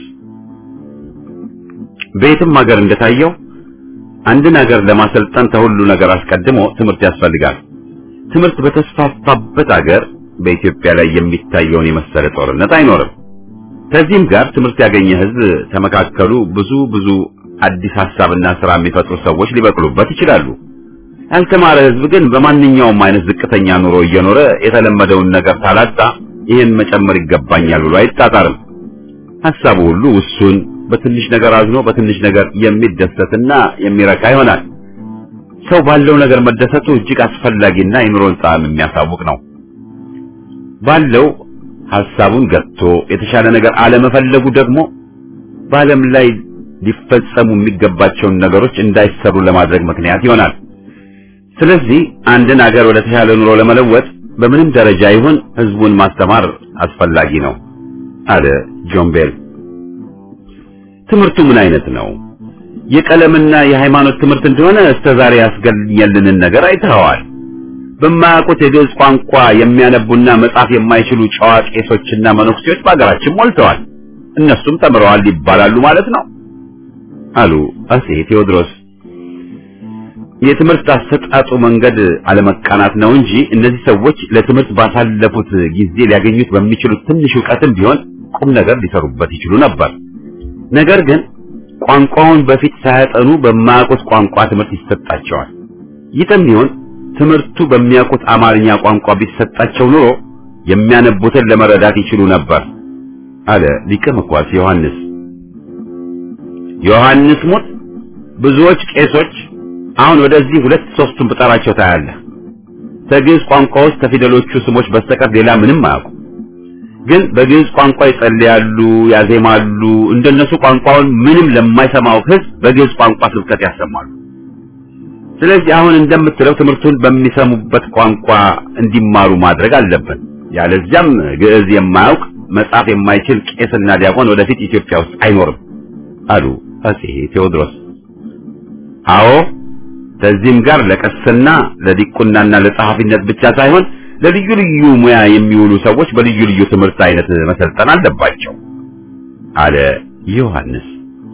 በየትም ሀገር እንደታየው አንድን ሀገር ለማሰልጠን ተሁሉ ነገር አስቀድሞ ትምህርት ያስፈልጋል። ትምህርት በተስፋፋበት ሀገር በኢትዮጵያ ላይ የሚታየውን የመሰለ ጦርነት አይኖርም። ከዚህም ጋር ትምህርት ያገኘ ህዝብ ተመካከሉ ብዙ ብዙ አዲስ ሐሳብና ሥራ የሚፈጥሩ ሰዎች ሊበቅሉበት ይችላሉ። ያልተማረ ህዝብ ግን በማንኛውም አይነት ዝቅተኛ ኑሮ እየኖረ የተለመደውን ነገር ታላጣ ይህን መጨመር ይገባኛል ብሎ አይጣጣርም። ሐሳቡ ሁሉ ውሱን፣ በትንሽ ነገር አዝኖ በትንሽ ነገር የሚደሰትና የሚረካ ይሆናል። ሰው ባለው ነገር መደሰቱ እጅግ አስፈላጊና የኑሮን ጣዕም የሚያሳውቅ ነው። ባለው ሐሳቡን ገጥቶ የተሻለ ነገር አለመፈለጉ ደግሞ በዓለም ላይ ሊፈጸሙ የሚገባቸውን ነገሮች እንዳይሰሩ ለማድረግ ምክንያት ይሆናል። ስለዚህ አንድን ሀገር ወደ ተሻለ ኑሮ ለመለወጥ በምንም ደረጃ ይሁን ህዝቡን ማስተማር አስፈላጊ ነው አለ ጆን ቤል። ትምህርቱ ምን አይነት ነው? የቀለምና የሃይማኖት ትምህርት እንደሆነ እስከዛሬ ያስገኘልንን ነገር አይተዋል። በማያውቁት የግዕዝ ቋንቋ የሚያነቡና መጻፍ የማይችሉ ጨዋ ቄሶችና መነኩሴዎች በአገራችን ሞልተዋል። እነሱም ተምረዋል ይባላሉ ማለት ነው አሉ አጼ ቴዎድሮስ። የትምህርት አሰጣጡ መንገድ አለመቃናት ነው እንጂ እነዚህ ሰዎች ለትምህርት ባሳለፉት ጊዜ ሊያገኙት በሚችሉት ትንሽ ዕውቀትም ቢሆን ቁም ነገር ሊሰሩበት ይችሉ ነበር። ነገር ግን ቋንቋውን በፊት ሳያጠኑ በማያውቁት ቋንቋ ትምህርት ይሰጣቸዋል። ይህም ቢሆን ትምህርቱ በሚያውቁት አማርኛ ቋንቋ ቢሰጣቸው ኑሮ የሚያነቡትን ለመረዳት ይችሉ ነበር አለ ሊቀ መኳስ ዮሐንስ። ዮሐንስ ሞት ብዙዎች ቄሶች አሁን ወደዚህ ሁለት ሶስቱን ብጠራቸው ታያለህ። ከግዕዝ ቋንቋ ውስጥ ከፊደሎቹ ስሞች በስተቀር ሌላ ምንም አያውቁ። ግን በግዕዝ ቋንቋ ይጸልያሉ፣ ያዜማሉ። እንደነሱ ቋንቋውን ምንም ለማይሰማው ህዝብ በግዕዝ ቋንቋ ስብከት ያሰማሉ። ስለዚህ አሁን እንደምትለው ትምህርቱን በሚሰሙበት ቋንቋ እንዲማሩ ማድረግ አለብን። ያለዚያም ግዕዝ የማያውቅ መጻፍ የማይችል ቄስና ዲያቆን ወደፊት ኢትዮጵያ ውስጥ አይኖርም አሉ አጼ ቴዎድሮስ። አዎ ከዚህም ጋር ለቀስና ለዲቁናና ለጸሐፊነት ብቻ ሳይሆን ለልዩ ልዩ ሙያ የሚውሉ ሰዎች በልዩ ልዩ ትምህርት አይነት መሰልጠን አለባቸው አለ ዮሐንስ።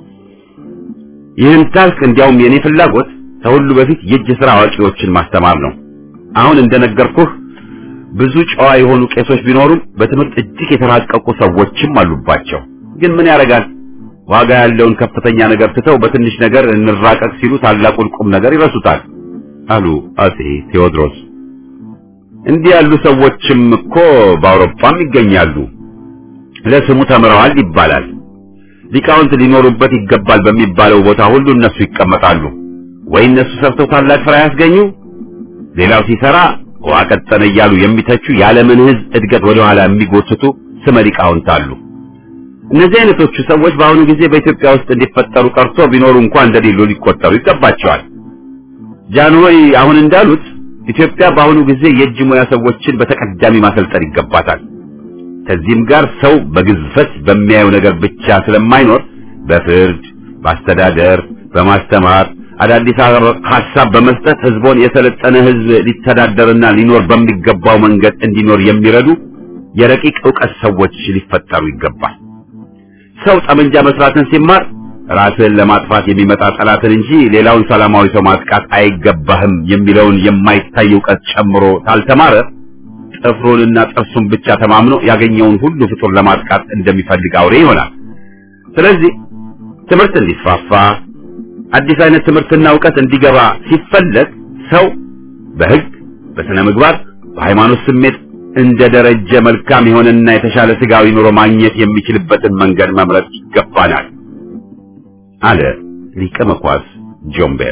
ይህን ታልክ እንዲያውም የኔ ፍላጎት ከሁሉ በፊት የእጅ ሥራ አዋቂዎችን ማስተማር ነው። አሁን እንደነገርኩህ ብዙ ጨዋ የሆኑ ቄሶች ቢኖሩም በትምህርት እጅግ የተራቀቁ ሰዎችም አሉባቸው። ግን ምን ያደርጋል? ዋጋ ያለውን ከፍተኛ ነገር ትተው በትንሽ ነገር እንራቀቅ ሲሉ ታላቁን ቁም ነገር ይረሱታል አሉ አጼ ቴዎድሮስ። እንዲህ ያሉ ሰዎችም እኮ በአውሮፓም ይገኛሉ። ለስሙ ተምረዋል ይባላል። ሊቃውንት ሊኖሩበት ይገባል በሚባለው ቦታ ሁሉ እነሱ ይቀመጣሉ። ወይ እነሱ ሰርተው ታላቅ ፍሬ ያስገኙ፣ ሌላው ሲሰራ ዋቀጠነ እያሉ የሚተቹ ያለምን ህዝብ እድገት ወደ ኋላ የሚጎትቱ ስመ ሊቃውንት አሉ። እነዚህ አይነቶቹ ሰዎች በአሁኑ ጊዜ በኢትዮጵያ ውስጥ እንዲፈጠሩ ቀርቶ ቢኖሩ እንኳን እንደሌሉ ሊቆጠሩ ይገባቸዋል። ጃንሆይ አሁን እንዳሉት ኢትዮጵያ በአሁኑ ጊዜ የእጅ ሙያ ሰዎችን በተቀዳሚ ማሰልጠን ይገባታል። ከዚህም ጋር ሰው በግዝፈት በሚያየው ነገር ብቻ ስለማይኖር በፍርድ፣ በአስተዳደር፣ በማስተማር አዳዲስ ሐሳብ በመስጠት ህዝቦን የሰለጠነ ህዝብ ሊተዳደርና ሊኖር በሚገባው መንገድ እንዲኖር የሚረዱ የረቂቅ ዕውቀት ሰዎች ሊፈጠሩ ይገባል። ሰው ጠመንጃ መስራትን ሲማር ራስን ለማጥፋት የሚመጣ ጠላትን እንጂ ሌላውን ሰላማዊ ሰው ማጥቃት አይገባህም የሚለውን የማይታይ ዕውቀት ጨምሮ ካልተማረ ጥፍሩንና ጥርሱን ብቻ ተማምኖ ያገኘውን ሁሉ ፍጡር ለማጥቃት እንደሚፈልግ አውሬ ይሆናል። ስለዚህ ትምህርት እንዲስፋፋ አዲስ አይነት ትምህርትና ዕውቀት እንዲገባ ሲፈለግ ሰው በህግ፣ በስነ ምግባር፣ በሃይማኖት ስሜት እንደ ደረጀ መልካም የሆነና የተሻለ ስጋዊ ኑሮ ማግኘት የሚችልበትን መንገድ መምረጥ ይገባናል አለ ሊቀ መኳስ ጆምቤል።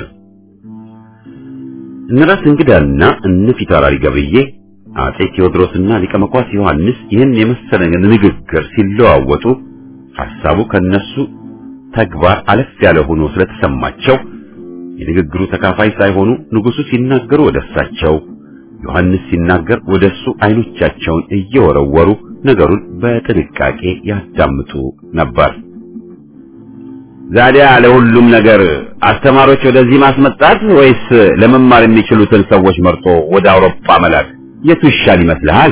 እነራስ እንግዳና እነ ፊታውራሪ ገብርዬ አጼ ቴዎድሮስና ሊቀ መኳስ ዮሐንስ ይህን የመሰለ ንግግር ሲለዋወጡ ሐሳቡ ከነሱ ተግባር አለፍ ያለ ሆኖ ስለተሰማቸው የንግግሩ ተካፋይ ሳይሆኑ ንጉሱ ሲናገሩ ወደሳቸው፣ ዮሐንስ ሲናገር ወደሱ አይኖቻቸውን እየወረወሩ ነገሩን በጥንቃቄ ያዳምጡ ነበር። ዛዲያ ለሁሉም ነገር አስተማሪዎች ወደዚህ ማስመጣት ወይስ ለመማር የሚችሉትን ሰዎች መርጦ ወደ አውሮፓ መላክ የቱ ይሻል ይመስልሃል?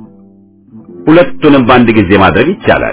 ሁለቱንም በአንድ ጊዜ ማድረግ ይቻላል።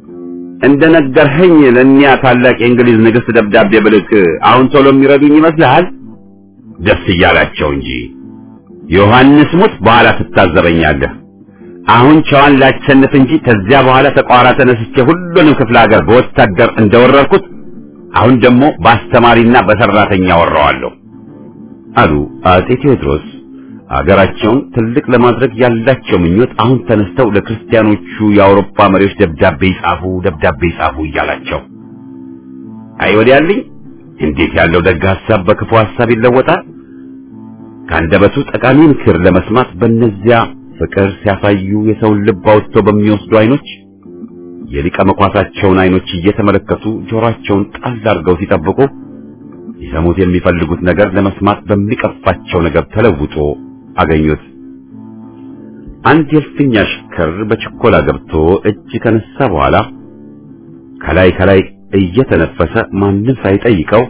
እንደነገርኸኝ ለእኛ ታላቅ የእንግሊዝ ንግሥት ደብዳቤ ብልክ አሁን ቶሎ የሚረዱኝ ይመስልሃል? ደስ እያላቸው እንጂ ዮሐንስ ሙት በኋላ ትታዘበኛለህ። አሁን ቻዋን ላቸንፍ እንጂ ከዚያ በኋላ ተቋራ ተነስቼ ሁሉንም ክፍለ ሀገር በወታደር እንደወረርኩት አሁን ደግሞ በአስተማሪና በሰራተኛ ወረዋለሁ አሉ አጼ ቴዎድሮስ። አገራቸውን ትልቅ ለማድረግ ያላቸው ምኞት አሁን ተነስተው ለክርስቲያኖቹ የአውሮፓ መሪዎች ደብዳቤ ይጻፉ ደብዳቤ ይጻፉ እያላቸው። አይ ወዲያልኝ እንዴት ያለው ደግ ሐሳብ በክፉ ሐሳብ ይለወጣል። ካንደበቱ ጠቃሚ ምክር ለመስማት በእነዚያ ፍቅር ሲያሳዩ የሰውን ልብ አውጥተው በሚወስዱ አይኖች የሊቀ መኳሳቸውን አይኖች እየተመለከቱ ጆሮአቸውን ጣል አድርገው ሲጠብቁ ሊሰሙት የሚፈልጉት ነገር ለመስማት በሚቀፋቸው ነገር ተለውጦ አገኙት። አንድ የእልፍኝ አሽከር በችኮላ ገብቶ እጅ ከነሳ በኋላ ከላይ ከላይ እየተነፈሰ ማንም ሳይጠይቀው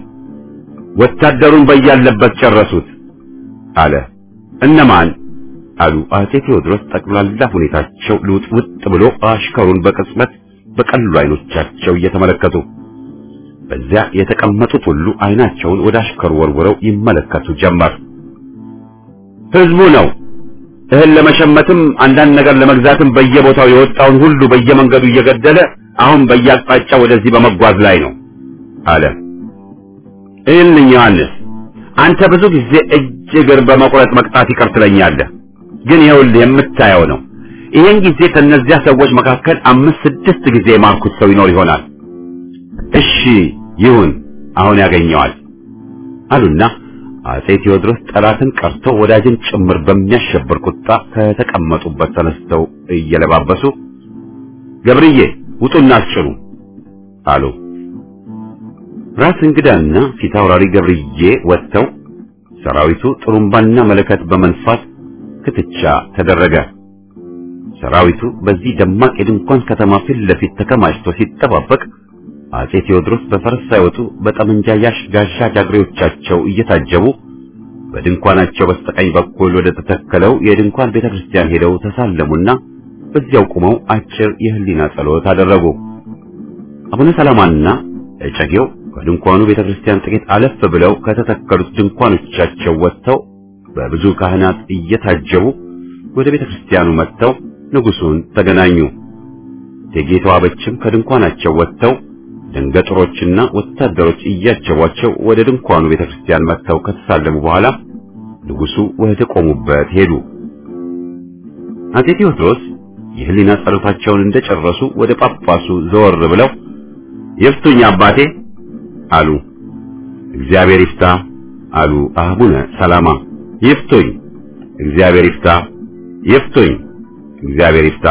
ወታደሩን በያለበት ጨረሱት አለ። እነማን አሉ አጼ ቴዎድሮስ። ጠቅላላ ሁኔታቸው ልውጥውጥ ብሎ አሽከሩን በቅጽበት በቀሉ አይኖቻቸው እየተመለከቱ በዚያ የተቀመጡት ሁሉ አይናቸውን ወደ አሽከሩ ወርውረው ይመለከቱ ጀመር። ህዝቡ ነው። እህል ለመሸመትም አንዳንድ ነገር ለመግዛትም በየቦታው የወጣውን ሁሉ በየመንገዱ እየገደለ አሁን በየአቅጣጫው ወደዚህ በመጓዝ ላይ ነው አለ። እልኝ ዮሐንስ፣ አንተ ብዙ ጊዜ እጅ እግር በመቁረጥ መቅጣት ይቀር ትለኛለህ፣ ግን ይኸውልህ የምታየው ነው። ይሄን ጊዜ ከነዚያ ሰዎች መካከል አምስት ስድስት ጊዜ የማርኩት ሰው ይኖር ይሆናል። እሺ ይሁን፣ አሁን ያገኘዋል አሉና አጼ ቴዎድሮስ ጠላትን ቀርቶ ወዳጅን ጭምር በሚያሸብር ቁጣ ከተቀመጡበት ተነስተው እየለባበሱ ገብርዬ ውጡና አስጭኑ አሉ። ራስ እንግዳና ፊታውራሪ ገብርዬ ወጥተው ሰራዊቱ ጥሩምባና መለከት በመንፋት ክትቻ ተደረገ። ሰራዊቱ በዚህ ደማቅ የድንኳን ከተማ ፊት ለፊት ተከማችቶ ሲጠባበቅ አጼ ቴዎድሮስ በፈረስ ሳይወጡ በጠመንጃ ያሽ ጋሻ ጃግሬዎቻቸው እየታጀቡ በድንኳናቸው በስተቀኝ በኩል ወደ ተተከለው የድንኳን ቤተክርስቲያን ሄደው ተሳለሙና በዚያው ቆመው አጭር የህሊና ጸሎት አደረጉ። አቡነ ሰላማና እጨጌው ከድንኳኑ ቤተክርስቲያን ጥቂት አለፍ ብለው ከተተከሉት ድንኳኖቻቸው ወጥተው በብዙ ካህናት እየታጀቡ ወደ ቤተክርስቲያኑ መጥተው ንጉሱን ተገናኙ። እቴጌ ተዋበችም ከድንኳናቸው ወጥተው ደንገጥሮችና ወታደሮች እያጀቧቸው ወደ ድንኳኑ ቤተክርስቲያን መጥተው ከተሳለሙ በኋላ ንጉሱ ወደ ቆሙበት ሄዱ። አጼ ቴዎድሮስ የህሊና ጸሎታቸውን እንደጨረሱ ወደ ጳጳሱ ዘወር ብለው ይፍቱኝ አባቴ አሉ። እግዚአብሔር ይፍታ አሉ አቡነ ሰላማ። ይፍቱኝ እግዚአብሔር ይፍታ፣ ይፍቱኝ እግዚአብሔር ይፍታ።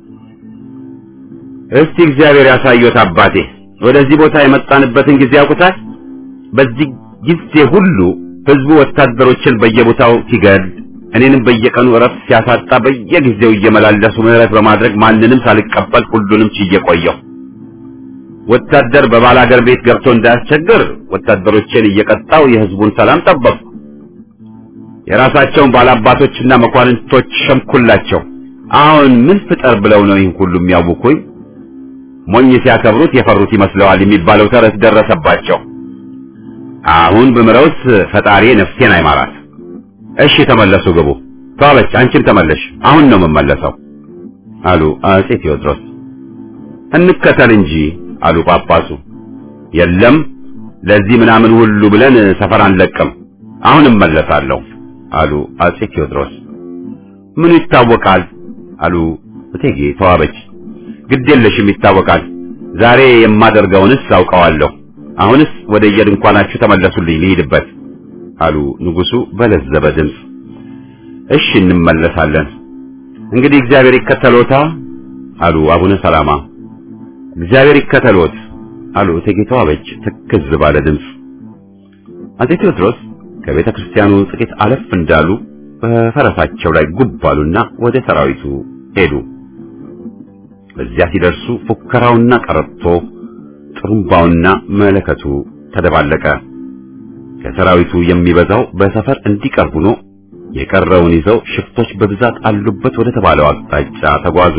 እስቲ እግዚአብሔር ያሳየዎት አባቴ። ወደዚህ ቦታ የመጣንበትን ጊዜ ያውቁታል? በዚህ ጊዜ ሁሉ ህዝቡ ወታደሮችን በየቦታው ሲገድ፣ እኔንም በየቀኑ እረፍት ሲያሳጣ በየጊዜው እየመላለሱ ምህረት በማድረግ ማንንም ሳልቀበል ሁሉንም ችዬ ቆየሁ። ወታደር በባላገር ቤት ገብቶ እንዳያስቸግር ወታደሮችን እየቀጣው የህዝቡን ሰላም ጠበቅኩ። የራሳቸውን ባላባቶችና መኳንንቶች ሸምኩላቸው። አሁን ምን ፍጠር ብለው ነው ይህን ሁሉ የሚያውኩኝ? ሞኝ ሲያከብሩት የፈሩት ይመስለዋል የሚባለው ተረት ደረሰባቸው። አሁን በምረውስ ፈጣሪ ነፍሴን አይማራት። እሺ ተመለሱ፣ ግቡ። ተዋበች አንቺም ተመለሽ። አሁን ነው የምመለሰው አሉ አጼ ቴዎድሮስ። እንከተል እንጂ አሉ ጳጳሱ። የለም ለዚህ ምናምን ሁሉ ብለን ሰፈር አንለቅም፣ አሁን እመለሳለሁ አሉ አጼ ቴዎድሮስ። ምን ይታወቃል አሉ እቴጌ ተዋበች። ግዴለሽም ይታወቃል። ዛሬ የማደርገውንስ አውቀዋለሁ። አሁንስ ወደ የድንኳናችሁ ተመለሱልኝ ልሂድበት አሉ ንጉሱ በለዘበ ድምፅ። እሺ እንመለሳለን። እንግዲህ እግዚአብሔር ይከተሎታ አሉ አቡነ ሰላማ። እግዚአብሔር ይከተሎት አሉ እቴጌ ተዋበች ትክዝ ባለ ድምፅ። አጼ ቴዎድሮስ ከቤተ ክርስቲያኑ ጥቂት አለፍ እንዳሉ በፈረሳቸው ላይ ጉብ አሉና ወደ ሰራዊቱ ሄዱ። በዚያ ሲደርሱ ፉከራውና ቀረርቶ ጥሩምባውና መለከቱ ተደባለቀ። ከሰራዊቱ የሚበዛው በሰፈር እንዲቀርቡ ነው። የቀረውን ይዘው ሽፍቶች በብዛት አሉበት ወደ ተባለው አቅጣጫ ተጓዙ።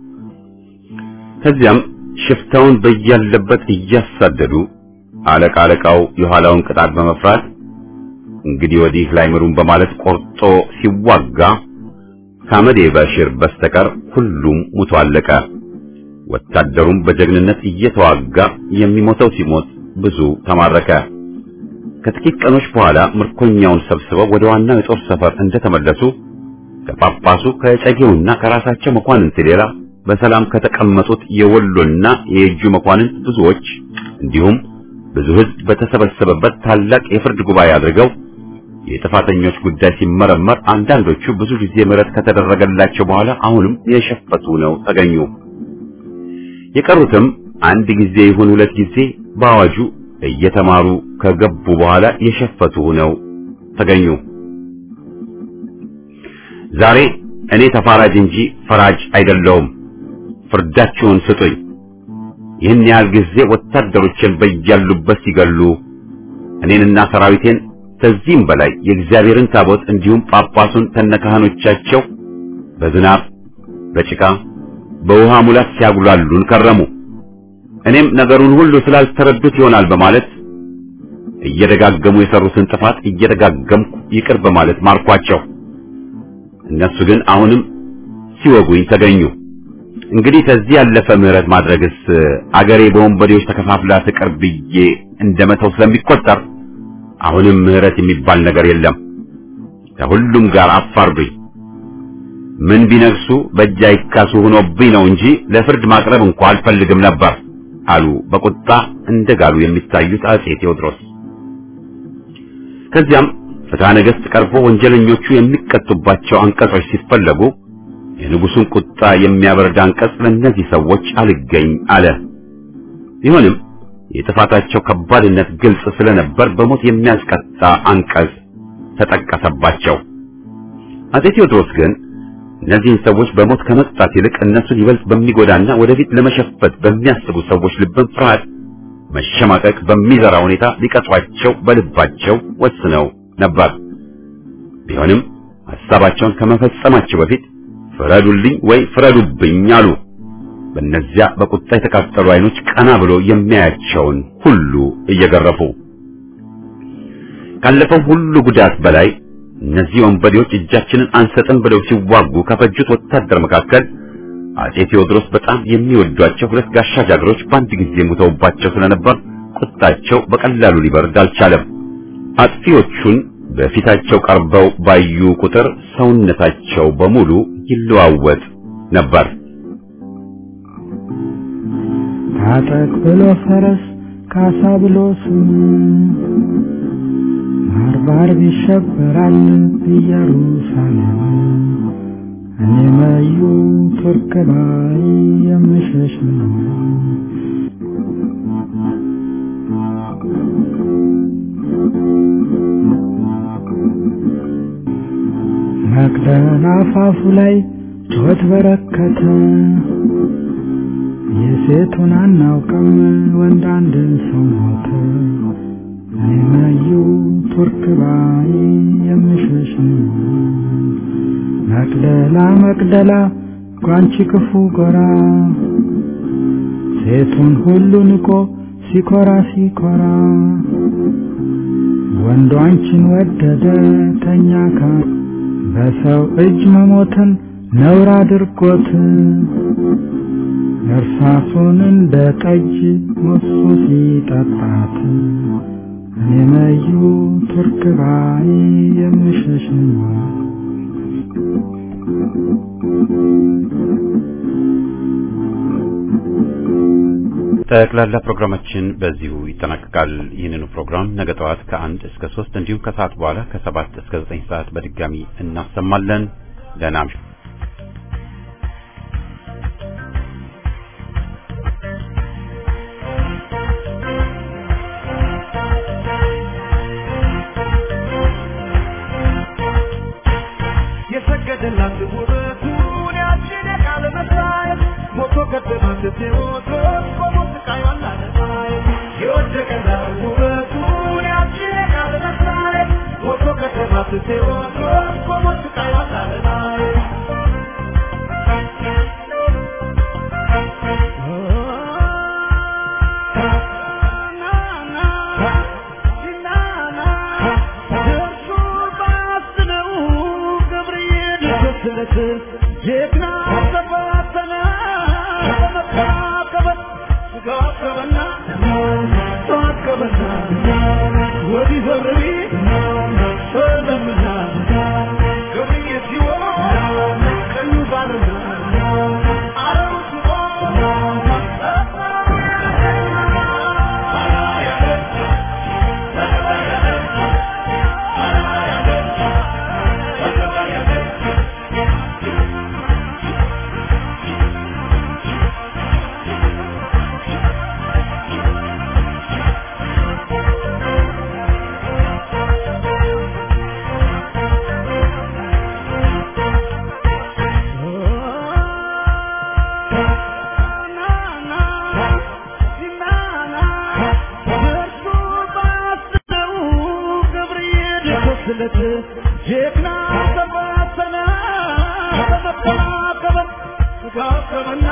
ከዚያም ሽፍታውን በያለበት እያሳደዱ አለቃ አለቃው የኋላውን ቅጣት በመፍራት እንግዲህ ወዲህ ላይ ምሩን በማለት ቆርጦ ሲዋጋ ከአመዴ በሽር በስተቀር ሁሉም ሙቶ አለቀ። ወታደሩም በጀግንነት እየተዋጋ የሚሞተው ሲሞት ብዙ ተማረከ። ከጥቂት ቀኖች በኋላ ምርኮኛውን ሰብስበው ወደ ዋናው የጦር ሰፈር እንደተመለሱ ከጳጳሱ ከጨጌውና ከራሳቸው መኳንንት ሌላ በሰላም ከተቀመጡት የወሎና የእጁ መኳንንት ብዙዎች እንዲሁም ብዙ ሕዝብ በተሰበሰበበት ታላቅ የፍርድ ጉባኤ አድርገው የጥፋተኞች ጉዳይ ሲመረመር አንዳንዶቹ ብዙ ጊዜ ምህረት ከተደረገላቸው በኋላ አሁንም የሸፈቱ ነው ተገኙ። የቀሩትም አንድ ጊዜ ይሁን ሁለት ጊዜ በአዋጁ እየተማሩ ከገቡ በኋላ የሸፈቱ ነው ተገኙ። ዛሬ እኔ ተፋራጅ እንጂ ፈራጅ አይደለሁም፣ ፍርዳችሁን ስጡኝ። ይህን ያህል ጊዜ ወታደሮችን በያሉበት ሲገሉ እኔንና ሰራዊቴን ከዚህም በላይ የእግዚአብሔርን ታቦት እንዲሁም ጳጳሱን ተነካህኖቻቸው በዝናብ በጭቃ በውሃ ሙላት ሲያጉላሉን ከረሙ። እኔም ነገሩን ሁሉ ስላልተረዱት ይሆናል በማለት እየደጋገሙ የሰሩትን ጥፋት እየደጋገምኩ ይቅር በማለት ማርኳቸው። እነሱ ግን አሁንም ሲወጉኝ ተገኙ። እንግዲህ ከዚህ ያለፈ ምህረት ማድረግስ አገሬ በወንበዴዎች ተከፋፍላ ትቅር ብዬ እንደመተው ስለሚቆጠር አሁንም ምህረት የሚባል ነገር የለም። ከሁሉም ጋር አፋርዱኝ። ምን ቢነግሱ በእጅ አይካሱ ሆኖብኝ ነው እንጂ ለፍርድ ማቅረብ እንኳን አልፈልግም ነበር አሉ በቁጣ እንደጋሉ የሚታዩት አጼ ቴዎድሮስ። ከዚያም ፍትሐ ነገሥት ቀርቦ ወንጀለኞቹ የሚቀጡባቸው አንቀጾች ሲፈለጉ የንጉሱን ቁጣ የሚያበርድ አንቀጽ ለእነዚህ ሰዎች አልገኝ አለ። ቢሆንም የጥፋታቸው ከባድነት ግልጽ ስለነበር በሞት የሚያስቀጣ አንቀጽ ተጠቀሰባቸው። አጼ ቴዎድሮስ ግን እነዚህን ሰዎች በሞት ከመቅጣት ይልቅ እነሱን ይበልጥ በሚጎዳና ወደፊት ለመሸፈት በሚያስቡ ሰዎች ልብን ፍርሃት፣ መሸማቀቅ በሚዘራ ሁኔታ ሊቀጧቸው በልባቸው ወስነው ነበር። ቢሆንም ሐሳባቸውን ከመፈጸማቸው በፊት ፍረዱልኝ ወይ ፍረዱብኝ አሉ። በእነዚያ በቁጣ የተቃጠሉ አይኖች ቀና ብሎ የሚያያቸውን ሁሉ እየገረፉ ካለፈው ሁሉ ጉዳት በላይ እነዚህ ወንበዴዎች እጃችንን አንሰጥም ብለው ሲዋጉ ከፈጁት ወታደር መካከል አጼ ቴዎድሮስ በጣም የሚወዷቸው ሁለት ጋሻ ጃግሮች በአንድ ጊዜ ሞተውባቸው ስለነበር ቁጣቸው በቀላሉ ሊበርድ አልቻለም። አጥፊዎቹን በፊታቸው ቀርበው ባዩ ቁጥር ሰውነታቸው በሙሉ ይለዋወጥ ነበር። ታጠቅ ብሎ ፈረስ ካሳ ብሎ ስም ባርባር ይሸበራል ኢየሩሳሌም እኔ መዩ ቱርክ ባይ የምሸሽ ነው መቅደላ አፋፉ ላይ ጩኸት በረከተ የሴቱን አናውቅም ወንድ አንድ ሰው ሞተ እኔ መዩ ቱርክ ባይ የምሸሽ ነው መቅደላ መቅደላ ጓንቺ ክፉ ጎራ ሴቱን ሁሉ ንቆ ሲኮራ ሲኮራ ወንዱ አንቺን ወደደ ተኛ ካ በሰው እጅ መሞትን ነውር አድርጎት እርሳሱን እንደ ጠጅ ሞሱ ሲጠጣት እኔ መዩ ቱርክ ባይ የምሸሽ ነው ጠቅላላ ፕሮግራማችን በዚሁ ይጠናቀቃል። ይህንኑ ፕሮግራም ነገ ጠዋት ከአንድ እስከ ሶስት እንዲሁም ከሰዓት በኋላ ከሰባት እስከ ዘጠኝ ሰዓት በድጋሚ እናሰማለን። ደህና እምሹ። የሰገደላት ውበቱን ያችን የቃል መሳይ ሞቶ ገደላት ቴዎድሮስ በሞት ቃይ ዋላነሳይ የወደቀላት ውበቱን ያችን የቃል መሳይ ሞቶ ገደላት ቴዎድሮስ በሞት ቃይ ዋላነሳይ ጀግና ተፈተና ተመካከበ ጋከበና ተዋከበና ወዲ ዘርቢ ሰደምና ገብርዬ ሲሆን ቀኙ ባልና አረውስቦ ጀግና ተፈተና ተመካከበ ጋከበና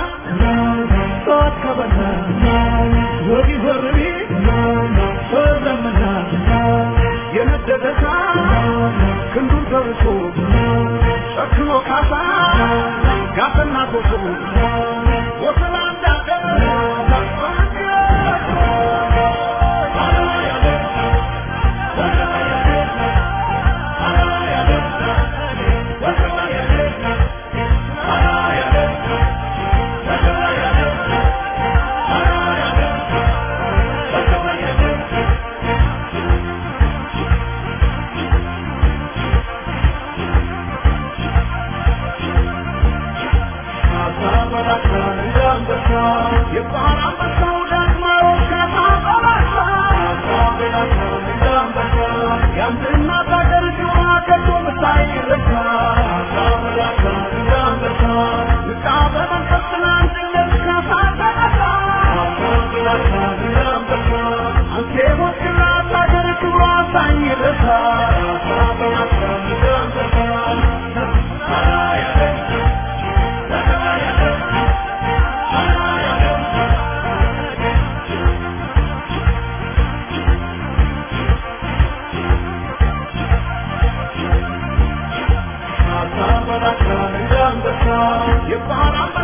ተዋከበና ወዲ ዘርቢ ሰደምና የነደደታ ክንዱን ተርሶ ጨክኖ ካሳ ጋፈና ኮሶ ወሰላንዳ You're